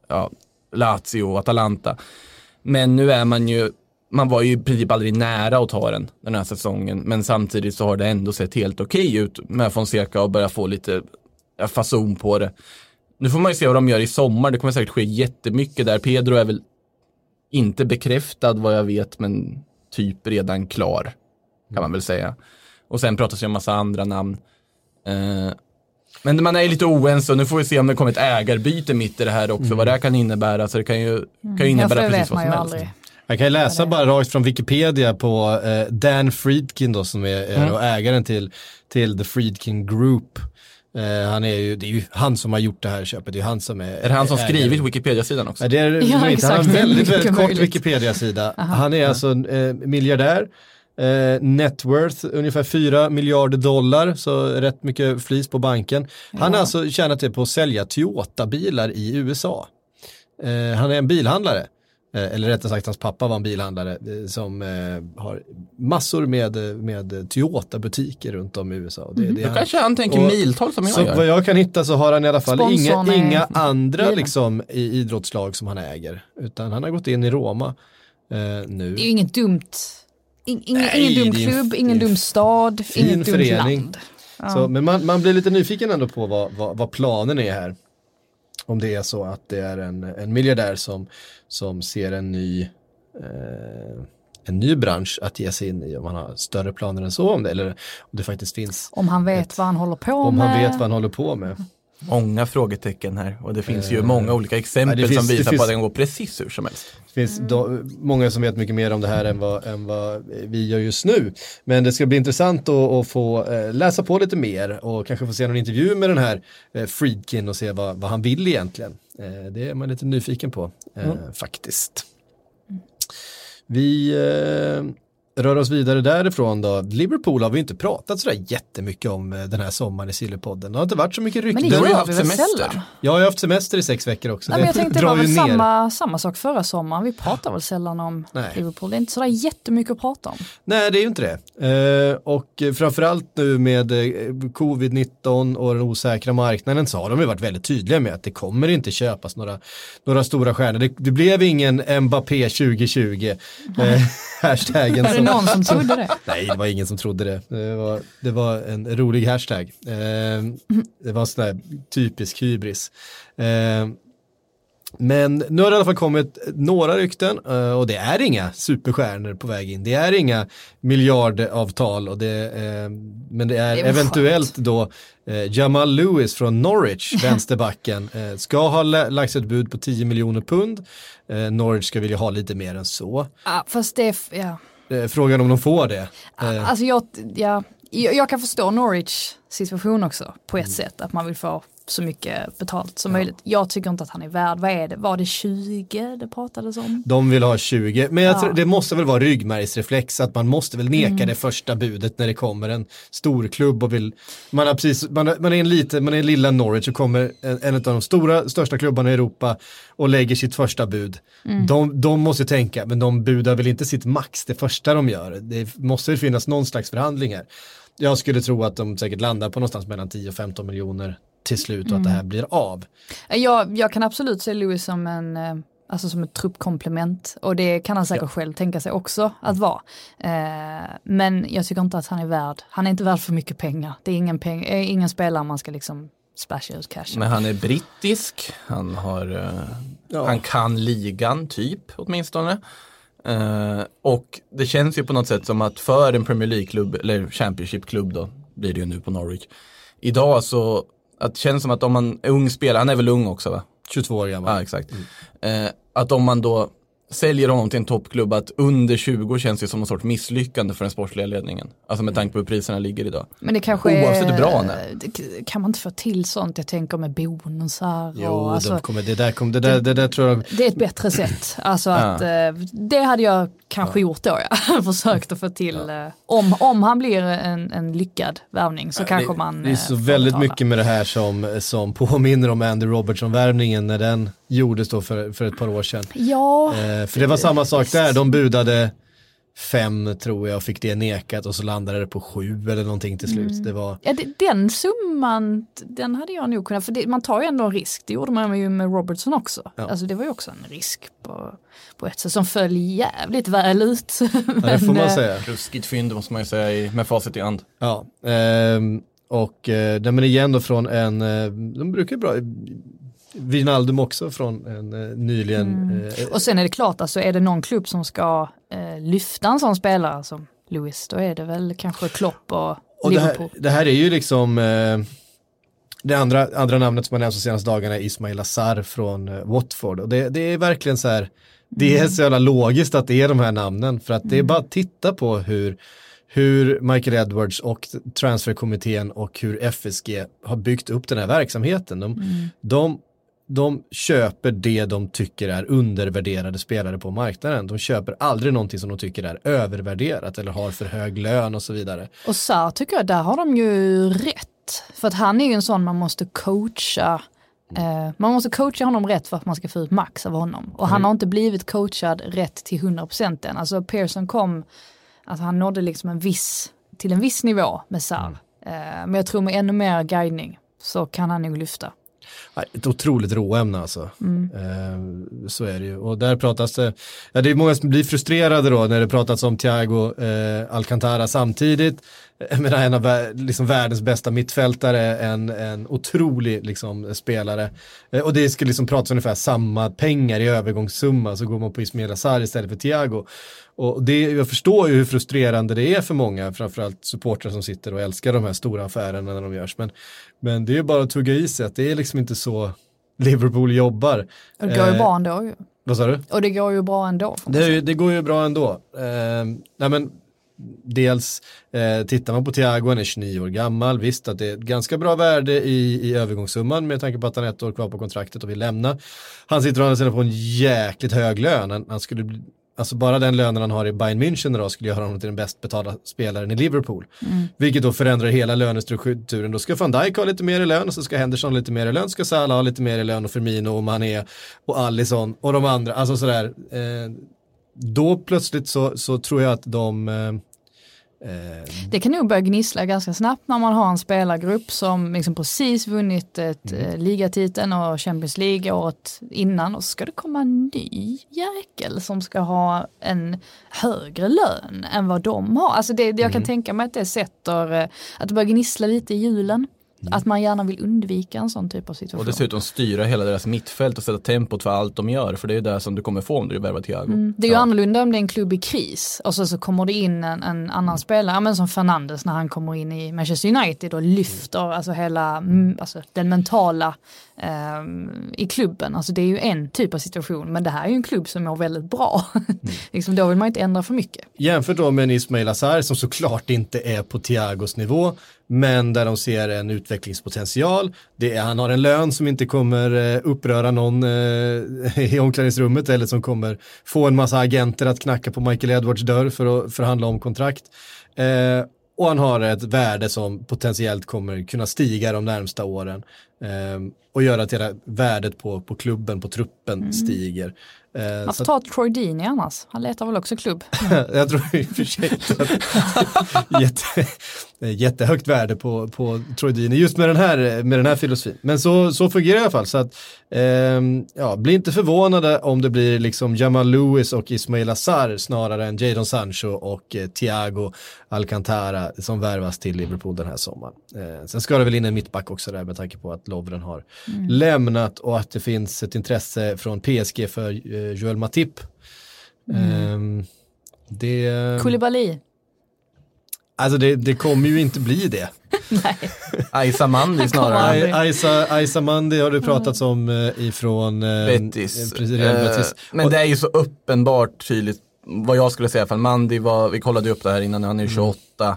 Speaker 8: Lazio, Atalanta. Men nu är man var ju i princip aldrig nära att ta den här säsongen. Men samtidigt så har det ändå sett helt okej ut med Fonseca och börja få lite fason på det. Nu får man ju se vad de gör i sommar. Det kommer säkert ske jättemycket där. Pedro är väl inte bekräftad vad jag vet, men typ redan klar kan man väl säga. Och sen pratas ju om massa andra namn. Men man är lite oense och nu får vi se om det kommer ett ägarbyte mitt i det här också. Vad det här kan innebära. Så det kan ju innebära precis vad som helst.
Speaker 1: Jag kan ju läsa bara rakt från Wikipedia på Dan Friedkin då, som är ägaren till The Friedkin Group. Det är ju han som har gjort det här köpet. Det är han som är
Speaker 8: det han som skrivit Wikipedia-sidan också?
Speaker 1: Det är
Speaker 7: exakt.
Speaker 1: Han har en väldigt kort Wikipedia-sida. Han är alltså miljardär. Net worth ungefär $4 miljarder, så rätt mycket flis på banken. Han har alltså tjänat det på att sälja Toyota-bilar i USA. Han är en bilhandlare. Eller rättare sagt, hans pappa var en bilhandlare som har massor med Toyota-butiker runt om i USA.
Speaker 8: Då kanske han tänker miltal som jag
Speaker 1: så
Speaker 8: gör.
Speaker 1: Vad jag kan hitta så har han i alla fall inga andra
Speaker 7: bilen.
Speaker 1: liksom, i idrottslag som han äger. Utan han har gått in i Roma nu.
Speaker 7: Det är ju inget dumt. Ingen dum klubb, ingen dum stad, ingen dum land. Ja.
Speaker 1: Så, men man blir lite nyfiken ändå på vad planen är här. Om det är så att det är en miljardär som ser en ny bransch att ge sig in i, om han har större planer än så om det, eller om det faktiskt finns.
Speaker 7: Om han vet vad han håller på med.
Speaker 1: Om han vet vad han håller på med.
Speaker 8: Många frågetecken här, och det finns ju många olika exempel som visar på att den går precis hur som helst.
Speaker 1: Det finns många som vet mycket mer om det här än vad vi gör just nu. Men det ska bli intressant att få läsa på lite mer och kanske få se någon intervju med den här Friedkin och se vad han vill egentligen. Det är man lite nyfiken på faktiskt. Vi rör oss vidare därifrån då. Liverpool har vi inte pratat sådär jättemycket om den här sommaren i Sillypodden. Det har inte varit så mycket rykten.
Speaker 7: Men det gör vi väl sällan?
Speaker 1: Jag har haft semester i 6 veckor också.
Speaker 7: Nej, men jag tänkte det var väl samma sak förra sommaren. Vi pratar väl sällan om Liverpool. Det är inte sådär jättemycket att prata om. Nej, det är ju inte det. Och framförallt nu med covid-19 och den osäkra marknaden så har de ju varit väldigt tydliga med att det kommer inte köpas några stora stjärnor. Det blev ingen Mbappé 2020. Hashtaggen var det någon som trodde det?
Speaker 1: Nej, det var ingen som trodde det. Det var en rolig hashtag. Det var sån där typisk hybris. Men nu har det i alla fall kommit några rykten och det är inga superstjärnor på väg in. Det är inga miljardavtal men det är eventuellt då Jamal Lewis från Norwich, vänsterbacken, ska ha lagt ett bud på 10 miljoner pund. Norwich ska vilja ha lite mer än så.
Speaker 7: Ja, fast det
Speaker 1: frågan om de får det.
Speaker 7: Alltså jag kan förstå Norwich situation också på ett sätt, att man vill få så mycket betalt som möjligt. Jag tycker inte att han är värd. Vad är det? Var det 20 det pratades om? De vill ha 20. Men jag tror, det måste väl vara ryggmärgsreflex att man måste väl neka det första budet när det kommer en stor klubb och vill man är en lilla Norwich och kommer en av de största klubbarna i Europa och lägger sitt första bud. De måste tänka, men de budar väl inte sitt max det första de gör. Det måste väl finnas någon slags förhandling här. Jag skulle tro att de säkert landar på någonstans mellan 10 och 15 miljoner till slut och att det här blir av. Jag kan absolut se Lewis som som ett truppkomplement och det kan han säkert själv tänka sig också att vara. Men jag tycker inte att han är inte värd för mycket pengar. Det är ingen spelare man ska liksom splasha ut cash.
Speaker 8: Men han är brittisk, han han kan ligan typ åtminstone. Och det känns ju på något sätt som att för en Premier League-klubb eller Championship-klubb då blir det ju nu på Norwich. Idag så att det känns som att om man är ung spelare, han är väl ung också va? 22 år gammal. Ja, exakt. Att om man då säljer honom till en toppklubb, att under 20 känns det som någon sorts misslyckande för den sportsliga ledningen. Alltså med tanke på hur priserna ligger idag. Men det kanske oavsett hur bra han är.
Speaker 7: Kan man inte få till sånt? Jag tänker med bonusar.
Speaker 1: Jo, det där tror jag.
Speaker 7: Det är ett bättre sätt. Alltså att det hade jag kanske gjort då. Försökt att få till. Om han blir en lyckad värvning så kanske man. Det är så
Speaker 1: väldigt mycket med det här som påminner om Andy Robertson-värvningen när den gjordes då för ett par år sedan. Ja. För det var samma sak där. De budade 5 tror jag och fick det nekat och så landade det på 7 eller någonting till slut. Det var...
Speaker 7: den summan, den hade jag nog kunnat, för man tar ju ändå en risk. Det gjorde man ju med Robertson också. Ja. Alltså det var ju också en risk på ett sätt som föll jävligt väl ut.
Speaker 1: Men, det får man säga.
Speaker 8: Ruskigt fynd måste man ju säga med facit i hand.
Speaker 1: Ja, men igen då från de brukar bra... Wijnaldum också från en nyligen.
Speaker 7: Och sen är det klart, alltså är det någon klubb som ska lyfta en sån spelare som Lewis, då är det väl kanske Klopp och Liverpool.
Speaker 1: Det här är ju liksom det andra namnet som man nämnt de senaste dagarna är Ismail Assar från Watford. Och det är verkligen så här Det är så jävla logiskt att det är de här namnen, för att det är bara att titta på hur Michael Edwards och transferkommittén och hur FSG har byggt upp den här verksamheten. De köper det de tycker är undervärderade spelare på marknaden. De köper aldrig någonting som de tycker är övervärderat eller har för hög lön och så vidare.
Speaker 7: Och så tycker jag, där har de ju rätt. För att han är ju en sån man måste coacha. Man måste coacha honom rätt för att man ska få ut max av honom. Och han har inte blivit coachad rätt till 100% än. Alltså Pearson kom, att han nådde liksom till en viss nivå med Sarr. Men jag tror med ännu mer guidning så kan han nog lyfta.
Speaker 1: Ett otroligt råämne alltså. Så är det ju. Och där pratas det, det är många som blir frustrerade då när det pratas om Thiago Alcantara samtidigt. Men en av liksom världens bästa mittfältare, en otrolig liksom spelare. Och det ska liksom pratas ungefär samma pengar i övergångssumma, så går man på Ismaila Sarr istället för Thiago. Och jag förstår ju hur frustrerande det är för många, framförallt supportrar som sitter och älskar de här stora affärerna när de görs. Men det är ju bara att tugga i sig att det är liksom inte så Liverpool jobbar.
Speaker 7: Och det går ju bra ändå ju.
Speaker 1: Vad sa du?
Speaker 7: Och det går ju bra ändå.
Speaker 1: Det går ju bra ändå. Nej men dels tittar man på Thiago, han är 29 år gammal, visst att det är ett ganska bra värde i övergångssumman med tanke på att han är 1 år kvar på kontraktet och vill lämna. Han sitter och andra på en jäkligt hög lön. Han skulle bli, alltså bara den lönen han har i Bayern München då skulle göra honom till den bäst betalda spelaren i Liverpool. Vilket då förändrar hela lönestrukturen. Då ska Van Dijk ha lite mer i lön, och så ska Henderson ha lite mer i lön, ska Salah ha lite mer i lön, och Firmino och Mané och Alisson och de andra. Alltså sådär. Då plötsligt så tror jag att
Speaker 7: det kan nog börja gnissla ganska snabbt när man har en spelargrupp som liksom precis vunnit ett ligatiteln och Champions League året innan, och så ska det komma en ny jäkel som ska ha en högre lön än vad de har. Alltså jag kan tänka mig att det sätter att det börjar gnissla lite i hjulen. Att man gärna vill undvika en sån typ av situation.
Speaker 8: Och dessutom styra hela deras mittfält och sätta tempot för allt de gör. För det är det som du kommer få om du värvar Thiago.
Speaker 7: Det är ju annorlunda om det är en klubb i kris. Och så kommer det in en annan spelare. Men som Fernandes när han kommer in i Manchester United och lyfter alltså hela den mentala i klubben. Alltså det är ju en typ av situation. Men det här är ju en klubb som är väldigt bra. Liksom, då vill man inte ändra för mycket.
Speaker 1: Jämfört då med en Ismaila Sarr som såklart inte är på Thiagos nivå, men där de ser en utvecklingspotential. Han har en lön som inte kommer uppröra någon i omklädningsrummet, eller som kommer få en massa agenter att knacka på Michael Edwards dörr för att förhandla om kontrakt. Och han har ett värde som potentiellt kommer kunna stiga de närmsta åren och göra att hela värdet på klubben, på truppen stiger.
Speaker 7: Man får ta Troy Deeney annars. Han letar väl också klubb.
Speaker 1: Jag tror i och för sig jättehögt värde på Troy Deeney just med den här filosofin. Men så fungerar det i alla fall. Så att, bli inte förvånade om det blir liksom Jamal Lewis och Ismaila Sarr snarare än Jadon Sancho och Thiago Alcantara som värvas till Liverpool den här sommaren. Sen ska det väl in en mittback också där med tanke på att Lovren har lämnat och att det finns ett intresse från PSG för Joel Matip.
Speaker 7: Koulibaly.
Speaker 1: Alltså det kommer ju inte bli det.
Speaker 7: Nej.
Speaker 8: Aisa Mandi snarare.
Speaker 1: Aisa Mandi har du pratat om ifrån
Speaker 8: Betis.
Speaker 1: Betis.
Speaker 8: Men det är ju så uppenbart tydligt vad jag skulle säga. För Mandi vi kollade upp det här innan, han är 28.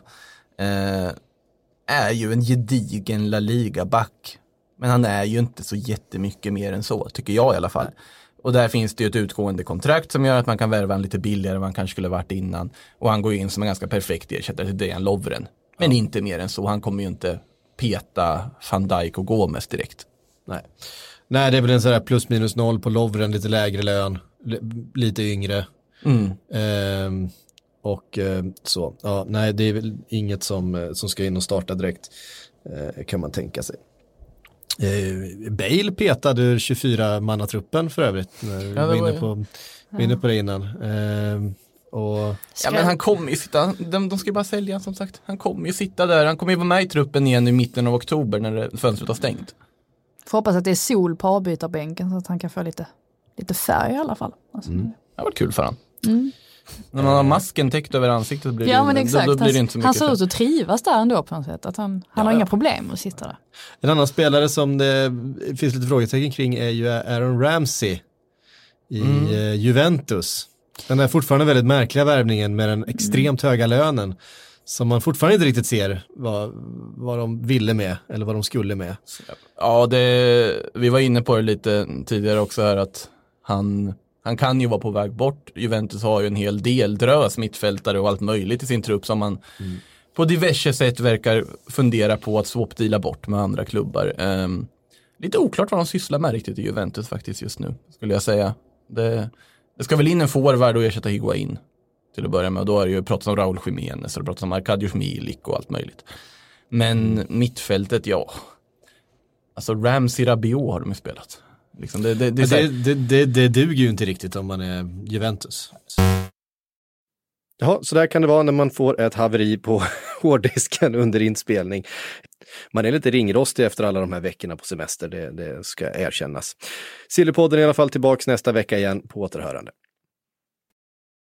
Speaker 8: Är ju en gedigen La Liga-back. Men han är ju inte så jättemycket mer än så, tycker jag i alla fall. Och där finns det ju ett utgående kontrakt som gör att man kan värva en lite billigare än man kanske skulle varit innan. Och han går in som en ganska perfekt ersättare till Dejan Lovren. Men inte mer än så. Han kommer ju inte peta Van Dijk och Gomes direkt.
Speaker 1: Nej, det är väl en sån där plus minus noll på Lovren, lite lägre lön, lite yngre. Så. Ja, nej, det är väl inget som ska in och starta direkt, kan man tänka sig. Bale petade ur 24-mannatruppen för övrigt. Vi var inne på det innan.
Speaker 8: Men han kommer ju sitta, de ska bara sälja som sagt. Han kommer ju sitta där, han kommer ju vara med i truppen igen i mitten av oktober när fönstret har stängt.
Speaker 7: Får hoppas att det är sol på avbytarbänken så att han kan få lite färg i alla fall. Alltså.
Speaker 8: Det har varit kul för han. När man har masken täckt över ansiktet så blir det,
Speaker 7: men exakt.
Speaker 8: Då blir det inte så mycket.
Speaker 7: Han ser ut att trivas där ändå på något sätt. Att han har inga problem att sitta där.
Speaker 1: En annan spelare som det finns lite frågetecken kring är ju Aaron Ramsey i Juventus. Den är fortfarande väldigt märkliga värvningen med den extremt höga lönen som man fortfarande inte riktigt ser vad de ville med eller vad de skulle med.
Speaker 8: Ja, vi var inne på det lite tidigare också här att han kan ju vara på väg bort. Juventus har ju en hel del drös mittfältare och allt möjligt i sin trupp som man på diverse sätt verkar fundera på att swapdeala bort med andra klubbar. Lite oklart vad de sysslar med riktigt i Juventus faktiskt just nu, skulle jag säga. Det ska väl in en forward och ersätta Higuain till att börja med. Och då är det ju pratat om Raúl Jiménez och pratat om Arkadiusz Milik och allt möjligt. Men mittfältet, ja. Alltså Ramsey Rabiot har de ju spelat. Liksom
Speaker 1: det duger ju inte riktigt om man är Juventus. Ja, så där kan det vara när man får ett haveri på hårddisken under inspelning. Man är lite ringrostig efter alla de här veckorna på semester, det ska erkännas. Sillypodden är i alla fall tillbaka nästa vecka igen, på återhörande.